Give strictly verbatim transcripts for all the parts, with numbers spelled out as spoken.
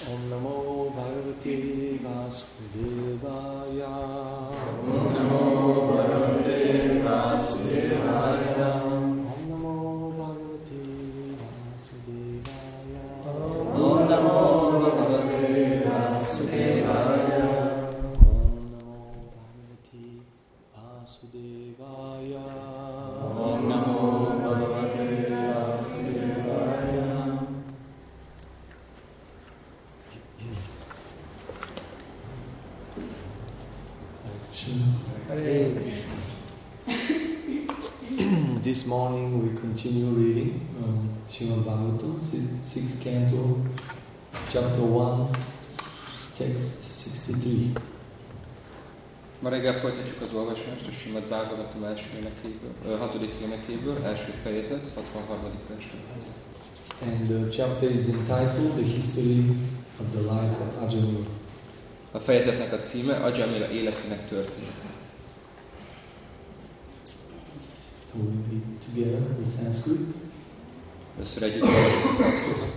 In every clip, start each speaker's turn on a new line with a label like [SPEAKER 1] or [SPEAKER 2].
[SPEAKER 1] Om Namo Bhagavate Vasudevaya.
[SPEAKER 2] Om Namo Bhagavate Vasudevaya.
[SPEAKER 1] Om Namo Bhagavate Vasudevaya.
[SPEAKER 2] Om Namo Bhagavate Vasudevaya.
[SPEAKER 1] Om Namo Bhagavate Vasudevaya. This morning we continue reading um, Srimad Bhagavatam, sixth canto, chapter one, text sixty-three.
[SPEAKER 3] Ma reggel folytatjuk az olvasást a Srimad Bhagavatam első énekéből, hatodik énekéből, első fejezet, hatvanharmadik verstől.
[SPEAKER 1] And the chapter is entitled The History of the Life of Ajamila.
[SPEAKER 3] A fejezetnek a címe Ajamila életének története.
[SPEAKER 1] So we read together the Sanskrit.
[SPEAKER 3] Először együtt olvasjuk a szanszkritot.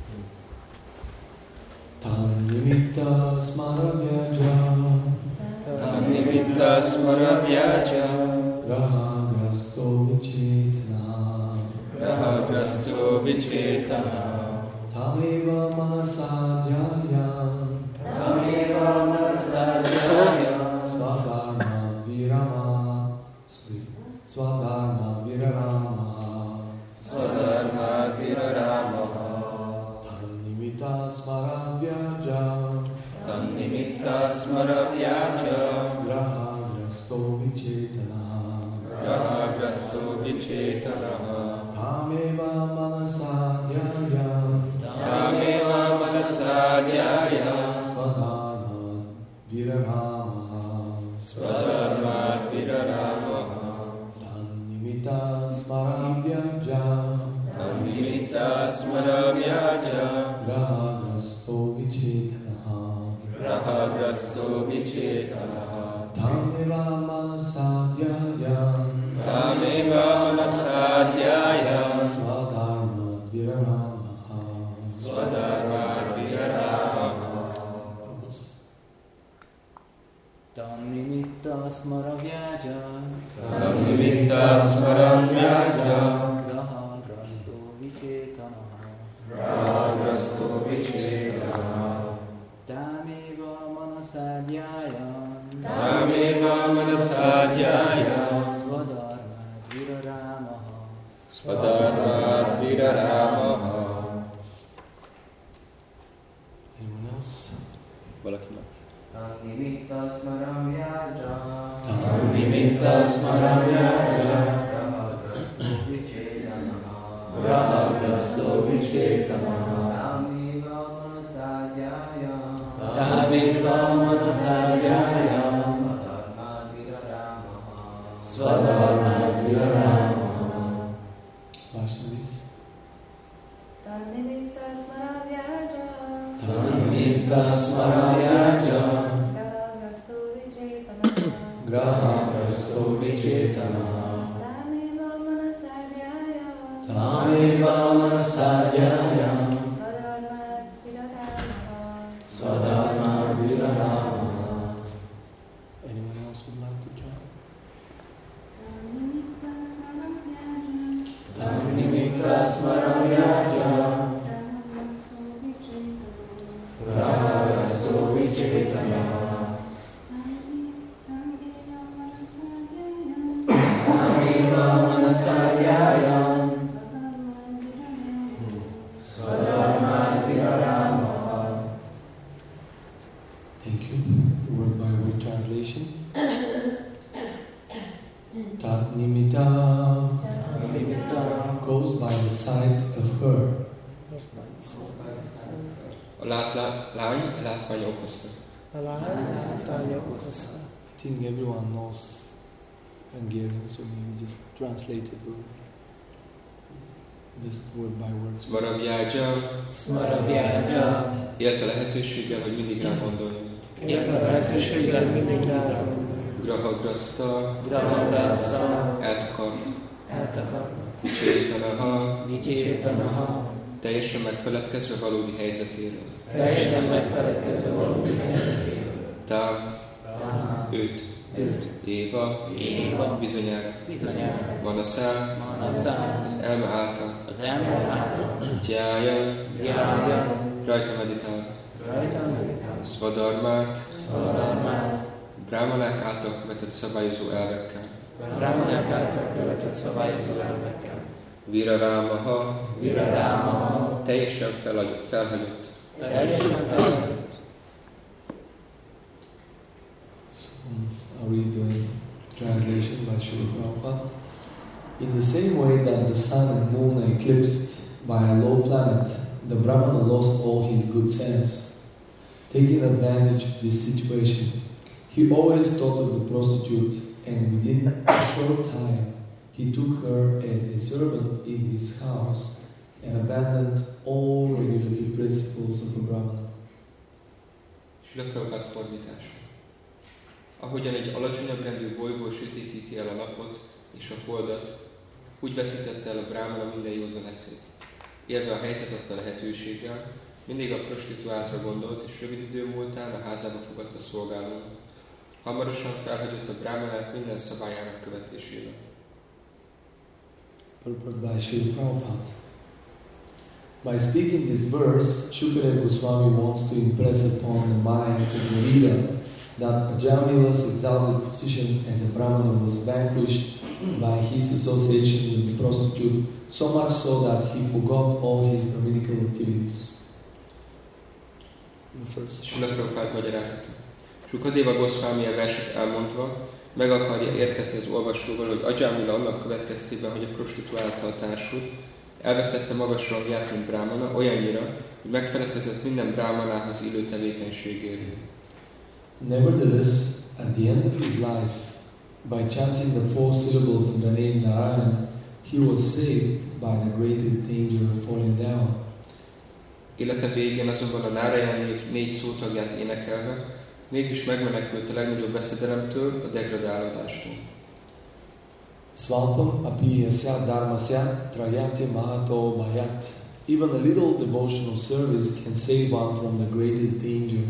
[SPEAKER 1] Tam nimitta smaravyaja.
[SPEAKER 3] Tam nimitta smaravyaja.
[SPEAKER 1] Graha grasto vicetana.
[SPEAKER 3] Graha grasto vicetana.
[SPEAKER 1] Tameva manasadhyaya.
[SPEAKER 2] Tameva manasadhyaya.
[SPEAKER 1] Swadharma virama. Swadharma virama.
[SPEAKER 2] Swadharma virama.
[SPEAKER 1] Tam nimitta smaravyaja.
[SPEAKER 2] Tam nimitta smaravyaja.
[SPEAKER 1] Graha grasto vicetana.
[SPEAKER 3] Graha grasto vicetana.
[SPEAKER 1] Tameva manasadhyaya.
[SPEAKER 2] Tameva manasadhyaya.
[SPEAKER 1] Swadharma virama.
[SPEAKER 2] Swadharma virama.
[SPEAKER 1] Tam nimitta smaravyaja.
[SPEAKER 2] Tam nimitta smaravyaja.
[SPEAKER 1] Graha grasto vicetana.
[SPEAKER 2] Graha grasto vicetana.
[SPEAKER 1] Tameva manasadhyaya.
[SPEAKER 2] Tameva manasadhyaya.
[SPEAKER 1] Swadharma virama.
[SPEAKER 2] Swadharma virama.
[SPEAKER 4] Tam nimitta smaravyaja.
[SPEAKER 2] Tam nimitta smaravyaja.
[SPEAKER 4] Graha grasto vicetana.
[SPEAKER 2] Graha grasto vicetana.
[SPEAKER 4] Tameva manasadhyaya.
[SPEAKER 2] Tameva manasadhyaya.
[SPEAKER 4] Swadharma viraramaha.
[SPEAKER 2] Swadharma viraramaha.
[SPEAKER 1] Anyone else?
[SPEAKER 3] Valaki más?
[SPEAKER 4] Tam nimitta smaravyaja.
[SPEAKER 2] Tam nimitta smaravyaja.
[SPEAKER 4] Graha grasto vicetana.
[SPEAKER 2] Graha grasto vicetana.
[SPEAKER 4] Tameva manasadhyaya.
[SPEAKER 2] Tameva manasadhyaya.
[SPEAKER 4] Swadharma viraramaha.
[SPEAKER 2] Swadharma viraramaha.
[SPEAKER 1] Vaishnavis?
[SPEAKER 5] Tam nimitta smaravyaja.
[SPEAKER 2] Tam nimitta smaravyaja.
[SPEAKER 5] Graha grasto vicetana.
[SPEAKER 2] Graha grasto vicetana.
[SPEAKER 5] Tameva manasadhyaya.
[SPEAKER 2] Tameva manasadhyaya.
[SPEAKER 5] Swadharma viraramaha.
[SPEAKER 2] Swadharma viraramaha.
[SPEAKER 1] Anyone else would like to join?
[SPEAKER 5] Tam nimitta smaravyaja.
[SPEAKER 2] Tam nimitta smaravyaja.
[SPEAKER 5] Graha grasto vicetana.
[SPEAKER 2] Graha grasto vicetana.
[SPEAKER 5] Tameva manasadhyaya.
[SPEAKER 2] Tameva manasadhyaya.
[SPEAKER 5] Swadharma viraramaha.
[SPEAKER 2] Swadharma viraramaha.
[SPEAKER 1] Thank you. Word by word translation. Tat nimitta
[SPEAKER 2] Tam nimitta
[SPEAKER 1] goes by the side of her.
[SPEAKER 3] A lát, lát, lány látvány okozta.
[SPEAKER 1] I think everyone knows Hungarian, so maybe just translate it word. Just word by word.
[SPEAKER 3] Smaravyaja.
[SPEAKER 2] smaravyaja.
[SPEAKER 3] Élt a lehetőséggel, hogy mindig rá gondoljon.
[SPEAKER 2] Élt a lehetőséggel mindig rá.
[SPEAKER 3] Graha grasta.
[SPEAKER 2] Graha grasta.
[SPEAKER 3] Eltakar.
[SPEAKER 2] Eltakar.
[SPEAKER 3] Vicetanaha.
[SPEAKER 2] Vicetanaha.
[SPEAKER 3] teljesen megfeledkezve valódi helyzetéről.
[SPEAKER 2] Teljesen megfeledkezve valódi helyzetéről.
[SPEAKER 3] Tá, őt,
[SPEAKER 2] Őt,
[SPEAKER 3] Éva,
[SPEAKER 2] Éva,
[SPEAKER 3] bizonyára,
[SPEAKER 2] bizonyára,
[SPEAKER 3] Manaszá,
[SPEAKER 2] Manaszá,
[SPEAKER 3] az elme által,
[SPEAKER 2] az elme által,
[SPEAKER 3] Gyája,
[SPEAKER 2] Gyája,
[SPEAKER 3] rajta meditál,
[SPEAKER 2] rajta meditál,
[SPEAKER 3] Svadharmát,
[SPEAKER 2] Svadharmát,
[SPEAKER 3] Brahmanák által követett szabályozó elvekkel,
[SPEAKER 2] Brahmanák által követett szabályozó elvekkel,
[SPEAKER 3] Virarámaha,
[SPEAKER 2] Virarámaha,
[SPEAKER 3] teljesen felhagy- felhagyott,
[SPEAKER 2] teljesen felhagyott.
[SPEAKER 1] I'll read the translation by Srila Prabhupada. In the same way that the sun and moon are eclipsed by a low planet, the Brahmana lost all his good sense. Taking advantage of this situation, he always thought of the prostitute, and within a short time he took her as a servant in his house and abandoned all regulative principles of a Brahmana.
[SPEAKER 3] Srila Prabhupada fordítása. Ahogyan egy alacsonyabb rendű bolygó sötétíti el a napot és a holdat, úgy veszítette el a Brahmana minden józan eszét. Élve a helyzet adta lehetőséggel, mindig a prostituáltra gondolt, és rövid idő múltán a házába fogadta szolgálónak. Hamarosan felhagyott a Brahmanát minden szabályának követésére.
[SPEAKER 1] Purport by Srila Prabhupada. By speaking this verse, Shukadeva Goswami wants to impress upon the mind of the reader that Ajamila's exalted position as a Brahmana was vanquished by his association with the prostitute, so much so that he forgot all his Brahminical activities. The first.
[SPEAKER 3] Srila Prabhupada magyarázata. Shukadeva Goswami a verset elmondva meg akarja értetni az olvasóval, hogy Ajamila annak következtében, hogy a prostituáltal társult, elvesztette magas rangját, mint Brahmana, olyannyira, hogy megfeledkezett minden Brahmanához illő tevékenységéről.
[SPEAKER 1] Nevertheless, at the end of his life, by chanting the four syllables of the name Narayan, he was saved by the greatest danger of falling down.
[SPEAKER 3] Élete végén azonban a Narayan név négy szótagját énekelve, mégis megmenekült a legnagyobb veszedelemtől, a degradálódástól.
[SPEAKER 1] Svalpam api yasya dharmasya trayate mahato mayat. Even a little devotional service can save one from the greatest danger.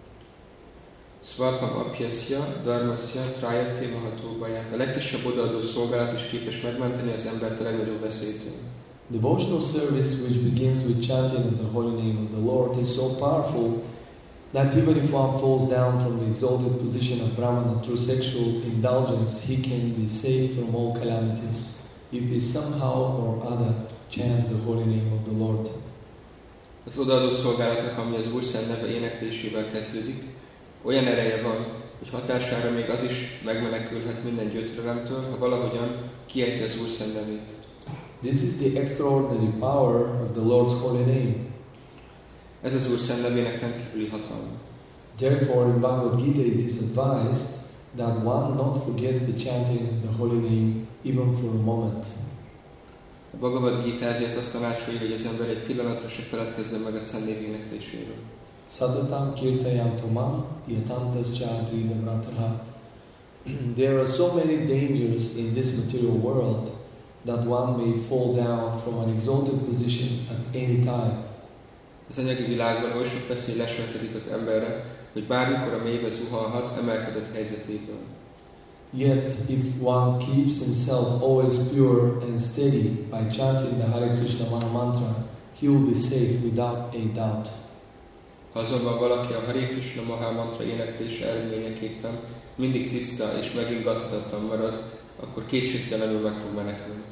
[SPEAKER 3] Svapam apyasya, dharmasya, trayate maható baját. A legkisebb odaadó szolgálat is képes megmenteni az embert a legnagyobb veszélytől.
[SPEAKER 1] Devotional service which begins with chanting of the holy name of the Lord is so powerful that even if one falls down from the exalted position of Brahmana through sexual indulgence, he can be saved from all calamities if he somehow or other chants the holy name of the Lord.
[SPEAKER 3] Az odaadó szolgálatnak, ami az Úr szent neve éneklésével kezdődik, olyan ereje van, hogy hatására még az is megmenekülhet minden gyötrelemtől, ha valahogyan kiejti az Úr szent nevét.
[SPEAKER 1] This is the extraordinary power of the Lord's holy name.
[SPEAKER 3] Ez az Úr szent nevének rendkívüli hatalma.
[SPEAKER 1] Therefore, in Bhagavad Gita it is advised that one not forget the chanting of the holy name even for a moment.
[SPEAKER 3] A Bhagavad Gita ezért azt tanácsolja, hogy az ember egy pillanatra se feledkezzen meg a szent név énekléséről.
[SPEAKER 1] Satatam kirtayam tomam yatantas chadridam rataha. There are so many dangers in this material world that one may fall down from an exalted position at any time.
[SPEAKER 3] Az anyagi világban oly sok veszély leselkedik az emberre, hogy bármikor a mélybe zuhanhat emelkedett helyzetéből.
[SPEAKER 1] Yet, if one keeps himself always pure and steady by chanting the Hare Krishna Maha Mantra, he will be safe without a doubt.
[SPEAKER 3] Ha azonban valaki a Hare Krishna Maha Mantra éneklése eredményeképpen mindig tiszta és megingathatatlan marad, akkor kétségtelenül meg fog menekülni.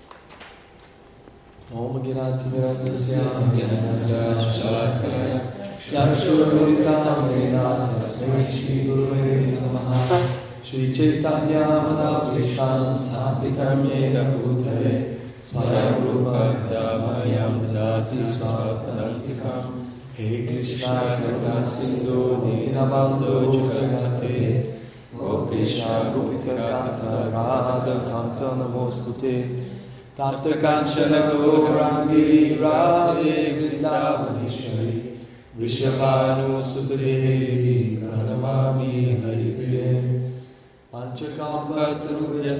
[SPEAKER 1] Om Gnati Mirandasya Gnananjana Shalakaya Chakshurmritam Vena Tasmai Shri Gurave Namaha Shri Chaitanya Manavishtam Sthapitam Yena Bhutale Swayam Rupa Kadamayam Dadati Swapanantikam He Krishna Karuna Sindhu Dinabando Jagate Gopesha Gopika Kanta Radha Kanta Namostute Tapta Kanchana Gaurangi Radhe Vrindavaneshwari Vrishabhanu Sutadevi Pranamami Haripriye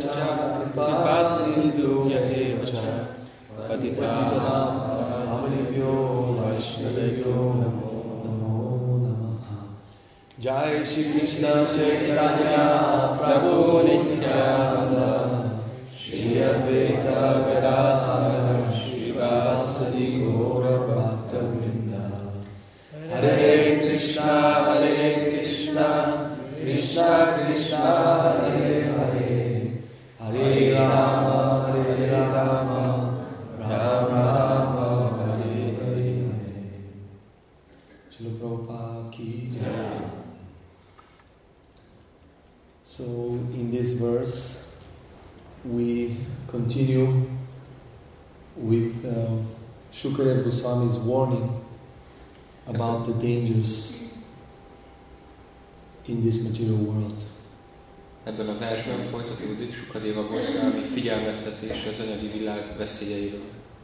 [SPEAKER 1] Panchakampa Kripa Sindhu Yahevacha Patitanam Amani Vaishnavebhyo Vaishnavebhyo Namo Namo Namaha. Jai Shri Krishna Chaitanya Prabhu Nityananda Shri Advaita Gadadhara Srivasadi Gaura Bhakta Vrinda. Hare Krishna Hare Krishna Krishna Krishna Hare Hare Hare Rama Hare Rama Rama Rama Hare Hare. Srila Prabhupada ki jai. So in this verse we continue with uh, Shukadeva Goswami's warning about the dangers in this material world.
[SPEAKER 3] Ebben a versben folytatódik Sukadeva Goswami figyelmeztetése az anyagi világ veszélyeiről.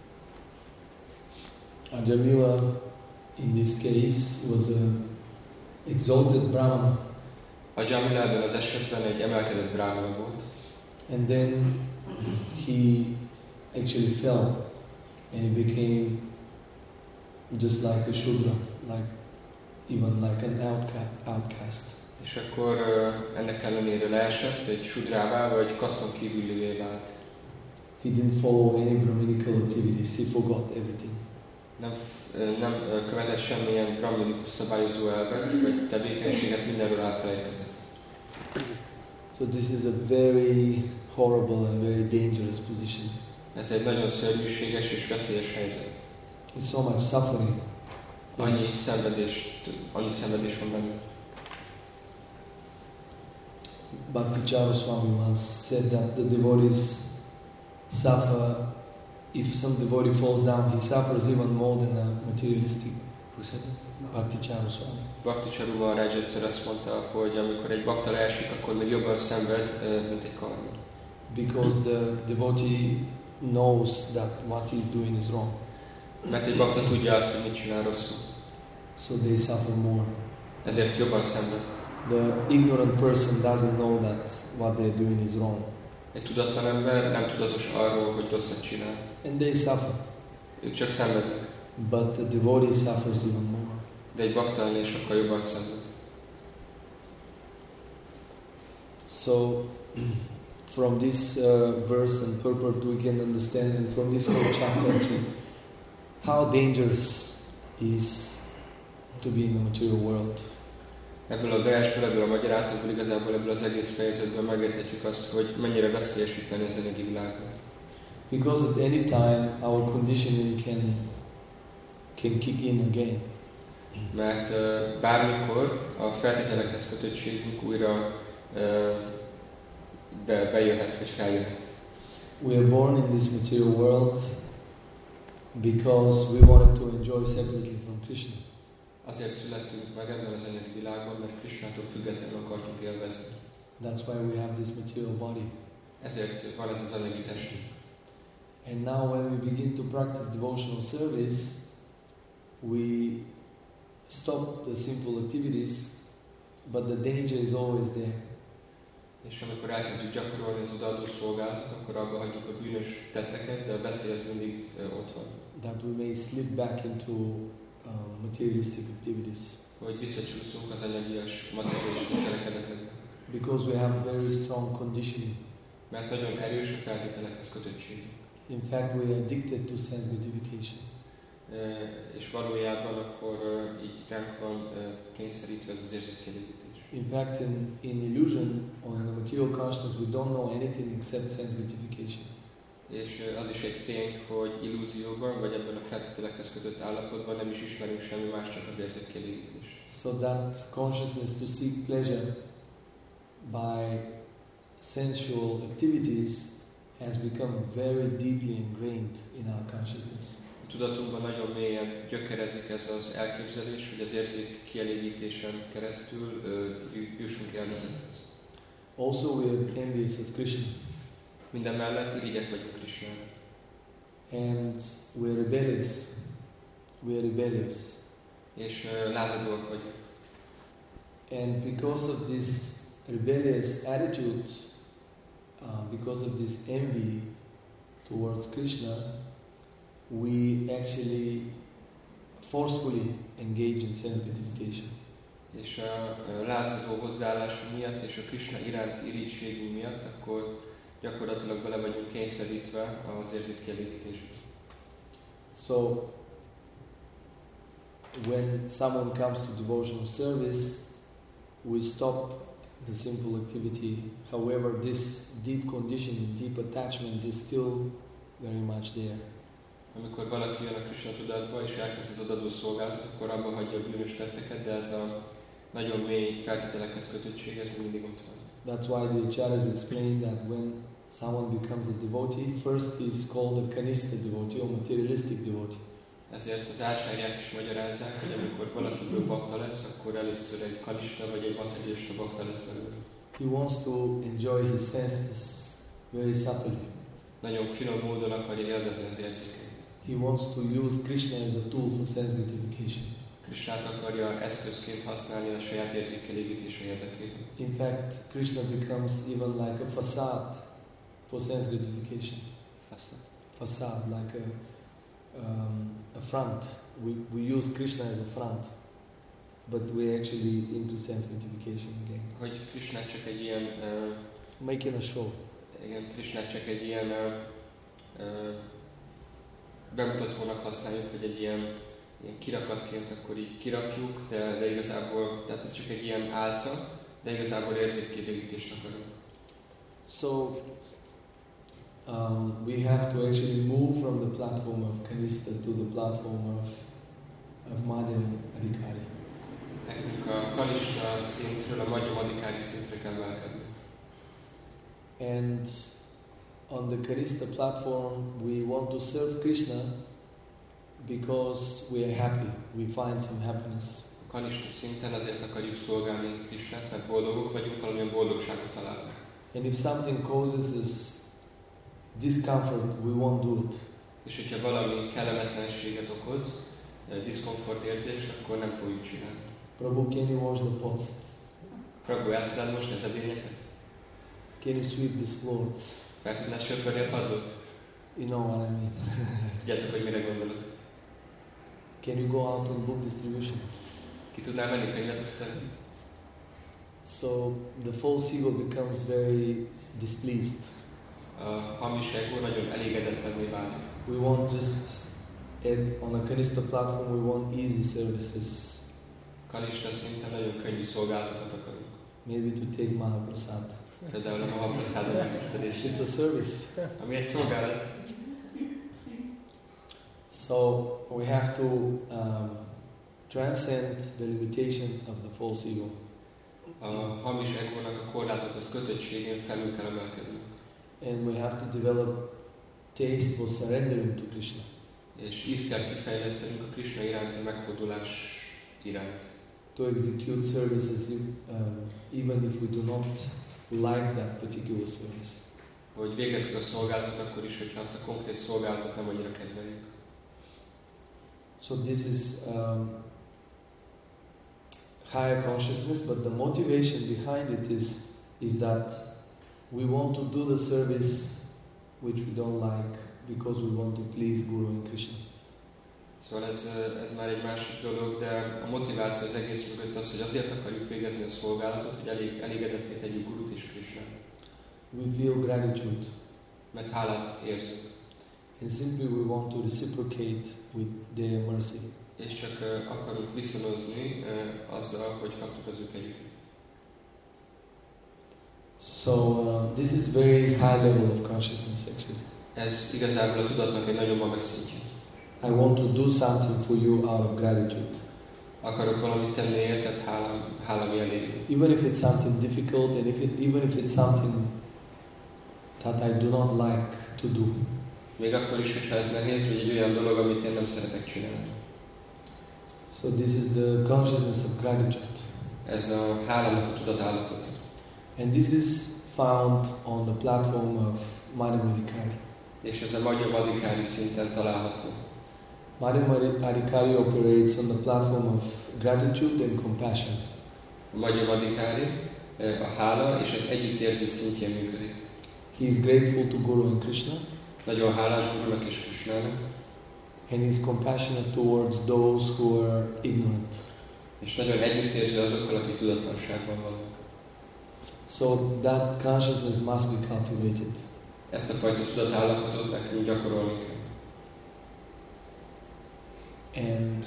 [SPEAKER 1] Ajamila, in this case, was an exalted Brahmana.
[SPEAKER 3] Ajamila ebben az esetben egy emelkedett brahmana volt.
[SPEAKER 1] And then he actually fell and he became just like a Shudra, like even like an outcast. outcast.
[SPEAKER 3] És akkor uh, ennek ellenére leesett, egy sudrává vagy kaszton kívülivé vált.
[SPEAKER 1] He didn't follow any Brahminical activities, he forgot everything.
[SPEAKER 3] Nem, uh, nem uh, követett semmilyen brahminikus szabályozó elvet, vagy tevékenységet, mindenről elfelejtkezett.
[SPEAKER 1] So this is a very horrible and very dangerous position.
[SPEAKER 3] Ez egy nagyon szörnyűséges és veszélyes helyzet.
[SPEAKER 1] There's so much suffering.
[SPEAKER 3] Annyi szenvedés, annyi szenvedés van benne.
[SPEAKER 1] Bhakti Charaswami once said that the devotees suffer. If some devotee falls down, he suffers even more than a materialistic.
[SPEAKER 3] Who said that?
[SPEAKER 1] Bhakti Charaswami.
[SPEAKER 3] Bhakti Charu Maharaj egyszer azt mondta, hogy amikor egy bakta leesik, akkor még jobban szenved, mint egy karma.
[SPEAKER 1] Because the devotee knows that what he's doing is wrong.
[SPEAKER 3] Mert egy bakta tudja azt, hogy mit csinál rosszul.
[SPEAKER 1] So they suffer more.
[SPEAKER 3] Ezért jobban szenved.
[SPEAKER 1] The ignorant person doesn't know that what they're doing is wrong.
[SPEAKER 3] Egy tudatlan ember nem tudatos arról, hogy rosszat csinál.
[SPEAKER 1] And they suffer.
[SPEAKER 3] Ők csak szenvednek.
[SPEAKER 1] But the devotee suffers even more.
[SPEAKER 3] De egy bakta ennél sokkal jobban szenved.
[SPEAKER 1] So, from this uh, verse and purport we can understand, and from this whole chapter actually, how dangerous is to be in the material world.
[SPEAKER 3] Ebből a versből, ebből a magyarázatból, igazából ebből az egész fejezetből megérthetjük azt, hogy mennyire veszélyes itt lenni az anyagi világban.
[SPEAKER 1] Because at any time our conditioning can can kick in again.
[SPEAKER 3] Mert uh, bármikor a feltételekhez kötöttségünk újra uh, be, bejöhet, vagy feljöhet.
[SPEAKER 1] We are born in this material world because we wanted to enjoy separately from Krishna.
[SPEAKER 3] Azért születtünk meg ebben az anyagi világban, mert Krishnától függetlenül akartunk élvezni.
[SPEAKER 1] That's why we have this material body.
[SPEAKER 3] Ezért van ez az anyagi testünk.
[SPEAKER 1] And now when we begin to practice devotional service, we stop the simple activities, but the danger is always there.
[SPEAKER 3] És amikor elkezdjük gyakorolni az odaadó szolgálatot, akkor abba hagyjuk a bűnös tetteket, de a veszély az mindig uh, ott van.
[SPEAKER 1] That we may slip back into uh, materialistic activities.
[SPEAKER 3] Hogy visszacsúszunk az anyagias, materialista cselekedetekbe.
[SPEAKER 1] Because we have very strong conditioning.
[SPEAKER 3] Mert nagyon erős a feltételekhez kötöttség.
[SPEAKER 1] In fact, we are addicted to sense gratification.
[SPEAKER 3] Uh, és valójában akkor uh, így ránk van uh, kényszerítve ez az érzékkielégítés.
[SPEAKER 1] In fact, in, in illusion or in the material consciousness, we don't know anything except sense gratification.
[SPEAKER 3] És uh, az is egy tény, hogy illúzióban, vagy ebben a feltételekhez kötött állapotban nem is ismerünk semmi más, csak az érzékkielégítés.
[SPEAKER 1] So that consciousness to seek pleasure by sensual activities has become very deeply ingrained in our consciousness.
[SPEAKER 3] A tudatunkban nagyon mélyen gyökerezik ez az elképzelés, hogy az érzék kielégítésen keresztül uh, jussunk élvezethez.
[SPEAKER 1] Also, we are envious of Krishna.
[SPEAKER 3] Minden mellett irigyek vagyunk Krishnára.
[SPEAKER 1] And we are rebellious. We are rebellious.
[SPEAKER 3] És uh, lázadóak vagyunk.
[SPEAKER 1] And because of this rebellious attitude, uh, because of this envy towards Krishna, we actually forcefully engage in sense gratification.
[SPEAKER 3] És a lázadó hozzáállásunk miatt és a Krishna iránti irítségünk miatt, akkor gyakorlatilag bele vagyunk kényszerítve az érzékkielégítésbe.
[SPEAKER 1] So, when someone comes to devotional service, we stop the simple activity. However, this deep conditioning, deep attachment is still very much there.
[SPEAKER 3] Amikor valaki jön a Krishna tudatba és elkezd az odadó szolgálatot, akkor abba hagyja a bűnös tetteket, de ez a nagyon mély feltételekhez kötöttség, ez mindig ott van.
[SPEAKER 1] That's why the acharyas explain that when someone becomes a devotee, first he is called a kanista devotee or materialistic devotee.
[SPEAKER 3] Ezért az ácsárják is magyarázzák, hogy amikor valakiből bakta lesz, akkor először egy kanista vagy egy materialista bakta lesz belőle.
[SPEAKER 1] He wants to enjoy his senses very subtly.
[SPEAKER 3] Nagyon finom módon akarja élvezni az érzékeit.
[SPEAKER 1] He wants to use Krishna as a tool for sense gratification.
[SPEAKER 3] Krishnát akarja eszközként használni a saját érzékelégítése érdekében.
[SPEAKER 1] In fact, Krishna becomes even like a facade for sense gratification.
[SPEAKER 3] Facade.
[SPEAKER 1] Facade, like a, um, a front. We, we use Krishna as a front, but we're actually into sense gratification again.
[SPEAKER 3] Hogy Krishnát csak egy ilyen... Uh,
[SPEAKER 1] Making a show.
[SPEAKER 3] Igen, Krishnát csak egy ilyen uh, uh, bemutatónak használjuk, hogy egy ilyen, ilyen kirakatként akkor így kirakjuk, de, de igazából, tehát ez csak egy ilyen álca, de igazából érzékkielégítést akarunk.
[SPEAKER 1] So, um, we have to actually move from the platform of Kanista to the platform of, of Madhyam Adhikari.
[SPEAKER 3] Nekünk a kanista szintről a Madhyam Adhikari szintre kell emelkedni.
[SPEAKER 1] And on the Kanista platform, we want to serve Krishna because we are happy, we find some happiness.
[SPEAKER 3] A kanista szinten azért akarjuk szolgálni Krishnát, mert boldogok vagyunk, valamilyen boldogságot találunk.
[SPEAKER 1] And if something causes us discomfort, we won't do it.
[SPEAKER 3] És hogyha valami kellemetlenséget okoz, diszkomfort érzést, akkor nem fogjuk csinálni.
[SPEAKER 1] Prabhu, can you wash the pots?
[SPEAKER 3] Prabhu, el tudnád mosni az edényeket?
[SPEAKER 1] Can you sweep this floor?
[SPEAKER 3] Fel tudnád söpörni a padlót?
[SPEAKER 1] You know what I mean.
[SPEAKER 3] Tudjátok, hogy mire gondolok.
[SPEAKER 1] Can you go out on book distribution?
[SPEAKER 3] Ki tudnál menni könyvet osztani?
[SPEAKER 1] So the false ego becomes very displeased.
[SPEAKER 3] A hamis ego nagyon elégedetlenné válik.
[SPEAKER 1] We want just, at, on a Kanista platform, we want easy services.
[SPEAKER 3] Kanista szinten nagyon könnyű szolgálatokat akarunk.
[SPEAKER 1] Maybe to take Mahaprasad.
[SPEAKER 3] Például a Mahaprasad megtisztelését.
[SPEAKER 1] It's a service.
[SPEAKER 3] Ami egy szolgálat.
[SPEAKER 1] So we have to um, transcend the limitation of the false ego.
[SPEAKER 3] A hamis egónak a korlátokhoz kötöttségén felül kell emelkedni.
[SPEAKER 1] And we have to develop taste for surrendering to Krishna.
[SPEAKER 3] És ízt kell kifejlesztenünk a Krishna iránti megfordulás iránt.
[SPEAKER 1] To execute services um, even if we do not like that particular service.
[SPEAKER 3] Hogy végezzük a szolgálatot akkor is, hogyha azt a konkrét szolgálatot nem annyira kedveljük.
[SPEAKER 1] So this is um, higher consciousness, but the motivation behind it is is that we want to do the service which we don't like because we want to please Guru and Krishna.
[SPEAKER 3] Szóval ez, ez már egy másik dolog, de a motiváció az egész mögött az, hogy azért akarjuk végezni a szolgálatot, hogy elég, elégedetté tegyük Gurut és Krishnát.
[SPEAKER 1] We feel gratitude.
[SPEAKER 3] Mert hálát érzünk.
[SPEAKER 1] And simply we want to reciprocate with their mercy.
[SPEAKER 3] És csak uh, akarunk viszonozni uh, azzal, hogy kaptuk az ő kegyüket.
[SPEAKER 1] So uh, this is very high level of consciousness actually.
[SPEAKER 3] Ez igazából a tudatnak egy nagyon magas szintje.
[SPEAKER 1] I want to do something for you out of gratitude.
[SPEAKER 3] Akarok valamit tenni érted hálám, hálám jeléül.
[SPEAKER 1] Even if it's something difficult and if it, even if it's something that I do not like to do.
[SPEAKER 3] Még akkor is, hogyha ez nehéz, vagy egy olyan dolog, amit én nem szeretek csinálni.
[SPEAKER 1] So this is the consciousness of gratitude.
[SPEAKER 3] Ez a hálának a tudatállapota.
[SPEAKER 1] And this is found on the platform of Madhyam Adhikari.
[SPEAKER 3] És ez a Madhyam Adhikari szinten található.
[SPEAKER 1] Madhyam Adhikari operates on the platform of gratitude and compassion.
[SPEAKER 3] A Madhyam Adhikari a hála és az együttérzés szintjén működik.
[SPEAKER 1] He is grateful to Guru and Krishna.
[SPEAKER 3] Nagyon hálás Gurunak és Krishnának.
[SPEAKER 1] And he's compassionate towards those who are ignorant.
[SPEAKER 3] És nagyon együttérző azokkal, akik tudatlanságban vannak.
[SPEAKER 1] So that consciousness must be cultivated.
[SPEAKER 3] Ezt a fajta tudatállapotot nekünk gyakorolni kell.
[SPEAKER 1] And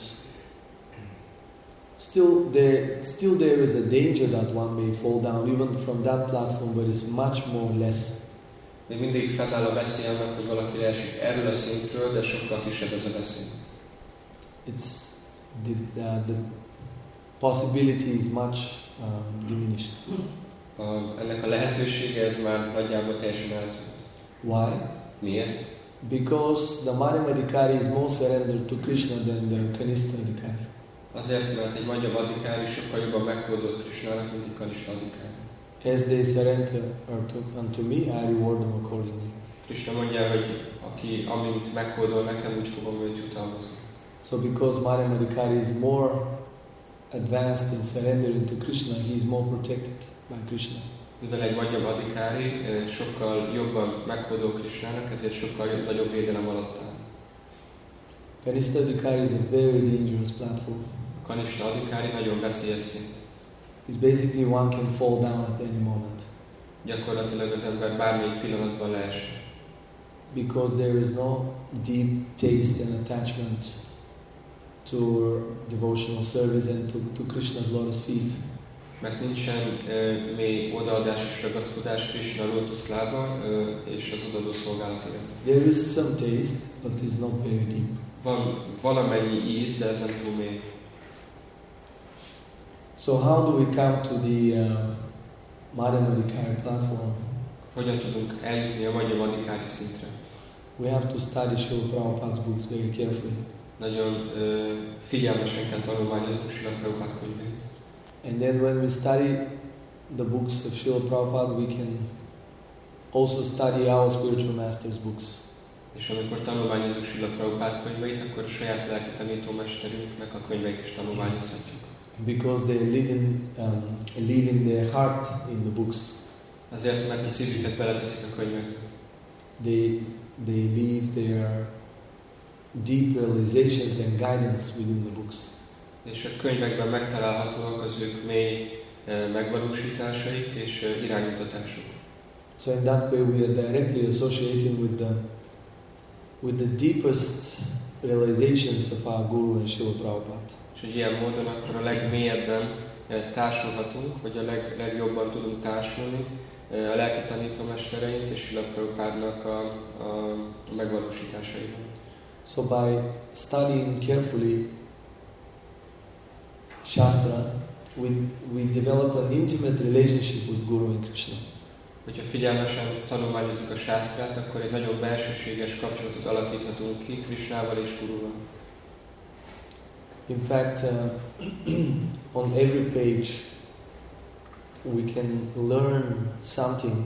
[SPEAKER 1] still there, still there is a danger that one may fall down even from that platform, but it's much more less.
[SPEAKER 3] Még mindig fennáll a veszély annak, hogy valaki leesik erről a szintről, de sokkal kisebb ez a veszély.
[SPEAKER 1] It's the, the, the possibility is much um, diminished.
[SPEAKER 3] A, ennek a lehetősége ez már nagyjából teljesen eltűnt.
[SPEAKER 1] Why?
[SPEAKER 3] Miért?
[SPEAKER 1] Because the Madhyamadikári is more surrendered to Krishna than the Kanishta Adhikari.
[SPEAKER 3] Azért, mert egy Madhyam Adhikári sokkal jobban meghódolt Krishnának, mint egy Kanishta Adhikári.
[SPEAKER 1] As they surrender unto, unto me, I reward them accordingly.
[SPEAKER 3] Krishna mondja, hogy aki amint meghódol nekem, úgy fogom őt jutalmazni.
[SPEAKER 1] So because Madhyamadikári is more advanced in surrendering to Krishna, he is more protected by Krishna.
[SPEAKER 3] Mivel egy Madhyam Adhikári sokkal jobban meghódol Krishnának, ezért sokkal nagyobb védelem alatt áll.
[SPEAKER 1] Kanishta Adhikari is a very dangerous platform.
[SPEAKER 3] A Kanishta Adhikári nagyon veszélyes szint.
[SPEAKER 1] It's basically one can fall down at any moment.
[SPEAKER 3] Gyakorlatilag az ember bármelyik pillanatban leesik.
[SPEAKER 1] Because there is no deep taste and attachment to devotional service and to, to Krishna's lotus feet.
[SPEAKER 3] Mert nincsen uh, mély odaadás és ragaszkodás Krishna lótuszlába uh, és az odadó szolgálat iránt.
[SPEAKER 1] There is some taste, but it's not very deep.
[SPEAKER 3] Van valamennyi íz, de ez nem túl mély.
[SPEAKER 1] So how do we come to the uh, Madhyamadikári platform?
[SPEAKER 3] Hogyan tudunk eljutni a Madhyam Adhikári szintre?
[SPEAKER 1] We have to study Srila Prabhupada's books very carefully.
[SPEAKER 3] Nagyon uh, figyelmesen kell tanulmányoznunk Srila Prabhupád könyveit.
[SPEAKER 1] And then when we study the books of Srila Prabhupada, we can also study our spiritual master's books.
[SPEAKER 3] És amikor tanulmányozunk Srila Prabhupád könyveit, akkor a saját lelki tanítómesterünknek a könyveit is tanulmányozhatjuk.
[SPEAKER 1] Because they live in, um, live in their heart in the books.
[SPEAKER 3] Azért, mert a szívüket beleteszik a könyvekbe.
[SPEAKER 1] They, they leave their deep realizations and guidance within the books.
[SPEAKER 3] És a könyvekben megtalálhatóak az ők mély eh, megvalósításaik és eh, iránymutatások.
[SPEAKER 1] So in that way we are directly associating with the, with the deepest realizations of our Guru and Srila Prabhupada.
[SPEAKER 3] És hogy ilyen módon akkor a legmélyebben eh, társulhatunk, vagy a leg, legjobban tudunk társulni eh, a lelki tanítómestereink és Srila Prabhupádnak a, a, a megvalósításaiban.
[SPEAKER 1] So by studying carefully Shastra, we, we develop an intimate relationship with Guru and Krishna.
[SPEAKER 3] Hogyha figyelmesen tanulmányozzuk a sásztrát, akkor egy nagyon belsőséges kapcsolatot alakíthatunk ki Krishnával és Guruval.
[SPEAKER 1] In fact, uh, on every page we can learn something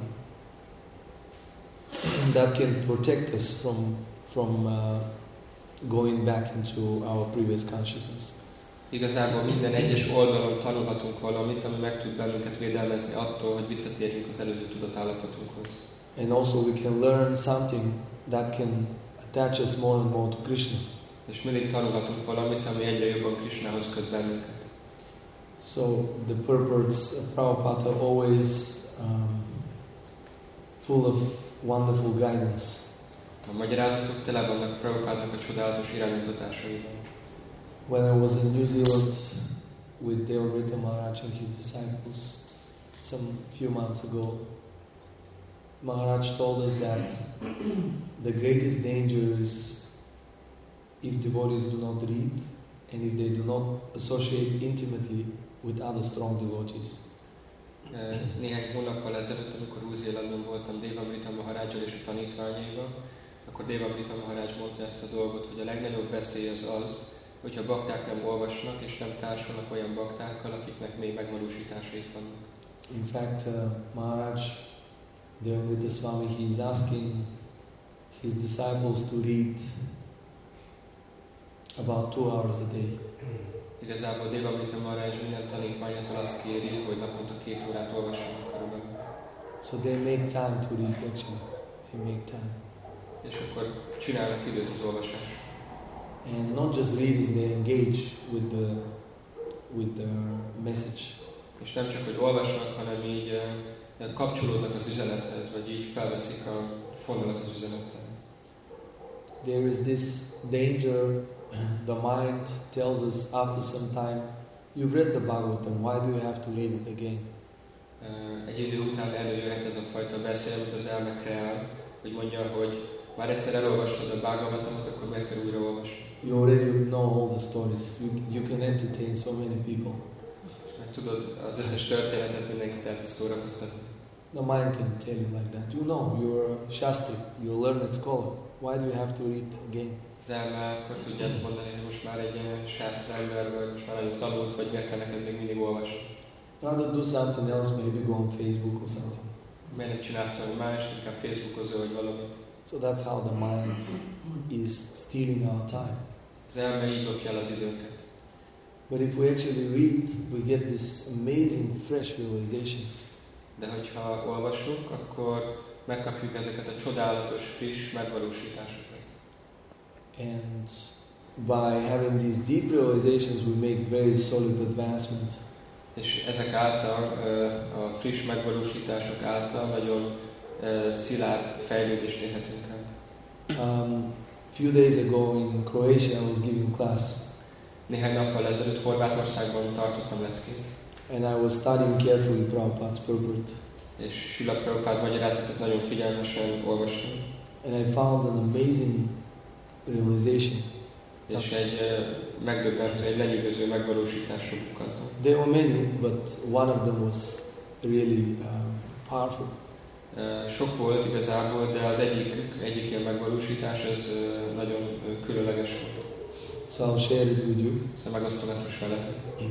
[SPEAKER 1] that can protect us from, from uh, going back into our previous consciousness.
[SPEAKER 3] Igazából minden egyes oldalon tanulhatunk valamit, ami meg tud bennünket védelmezni attól, hogy visszatérjünk az előző tudatállapotunkhoz.
[SPEAKER 1] And also we can learn something that can attach us more and more to Krishna.
[SPEAKER 3] És mindig tanulhatunk valamit, ami egyre jobban Krishnához köt bennünket.
[SPEAKER 1] So the purports of Prabhupada are always um, full of wonderful guidance.
[SPEAKER 3] A magyarázatok tele vannak Prabhupádnak a csodálatos iránymutatásaival.
[SPEAKER 1] When I was in New Zealand with Devamrita Maharaj and his disciples some few months ago, Maharaj told us that the greatest danger is if devotees do not read and if they do not associate intimately with other strong devotees.
[SPEAKER 3] Néhány hónappal ezelőtt, amikor Új-Zélandon voltam Devamrita Maharajjal és a tanítványaival, akkor Devamrita Maharaj mondta ezt a dolgot, hogy a legnagyobb veszély az az, hogyha bakták nem olvasnak és nem társulnak olyan baktákkal, akiknek mély megvalósításaik vannak.
[SPEAKER 1] In fact, uh, Maharaj Devamrita Swami, he is asking his disciples to read about two hours a day.
[SPEAKER 3] Igazából Devamrita Maharaj minden tanítványától azt kéri, hogy naponta két órát olvassanak körülbelül.
[SPEAKER 1] So they make time to read actually. They make time.
[SPEAKER 3] És akkor csinálnak időt az olvasásra.
[SPEAKER 1] And not just reading, they engage with the with the message.
[SPEAKER 3] És nem csak, hogy olvasnak, hanem így uh, kapcsolódnak az üzenethez, vagy így felveszik a fonalat az üzenettel.
[SPEAKER 1] There is this danger, the mind tells us after some time, you've read the Bhagavatam, why do you have to read it again?
[SPEAKER 3] Uh, egy idő után előjöhet ez a fajta veszély, amit az elme kreál, hogy mondja, hogy már egyszer elolvastad a Bhagavatamot, akkor meg kell újra olvasni.
[SPEAKER 1] You already know all the stories. You, you can entertain so many people.
[SPEAKER 3] Mert tudod, az összes történetet mindenkit el tudsz szórakoztatni.
[SPEAKER 1] The mind can tell you like that. You know, you're a Shastri, you're a learned scholar. Why do you have to read again?
[SPEAKER 3] Az elme akkor tudja ezt mondani, hogy most már egy ilyen sásztra ember vagy, most már nagyon tanult, vagy miért kell neked még mindig olvasni.
[SPEAKER 1] Rather do something else, maybe go on Facebook or something.
[SPEAKER 3] Miért nem csinálsz valami mást, inkább Facebookozol, vagy valamit.
[SPEAKER 1] So that's how the mind is stealing our time.
[SPEAKER 3] Az elme így lopja el az időnket.
[SPEAKER 1] But if we actually read, we get this amazing fresh realizations.
[SPEAKER 3] De hogyha olvasunk, akkor megkapjuk ezeket a csodálatos, friss megvalósításokat.
[SPEAKER 1] And by having these deep realizations, we make very solid advancement.
[SPEAKER 3] És ezek által, a friss megvalósítások által nagyon szilárd fejlődést érhetünk el.
[SPEAKER 1] Um, few days ago in Croatia, I was giving class.
[SPEAKER 3] Néhány nappal ezelőtt Horvátországban tartottam leckét.
[SPEAKER 1] And I was studying carefully Prabhupada's purport.
[SPEAKER 3] És Srila Prabhupád magyarázatot nagyon figyelmesen olvastam.
[SPEAKER 1] And I found an amazing realization.
[SPEAKER 3] És egy uh, megdöbbentő, egy lenyűgöző megvalósításra bukkantam.
[SPEAKER 1] There were many, but one of them was really um, powerful.
[SPEAKER 3] Uh, sok volt igazából, de az egyikük, egyik ilyen megvalósítás, ez uh, nagyon uh, különleges volt.
[SPEAKER 1] So I'll share it with you.
[SPEAKER 3] Szóval megosztom ezt most veletek.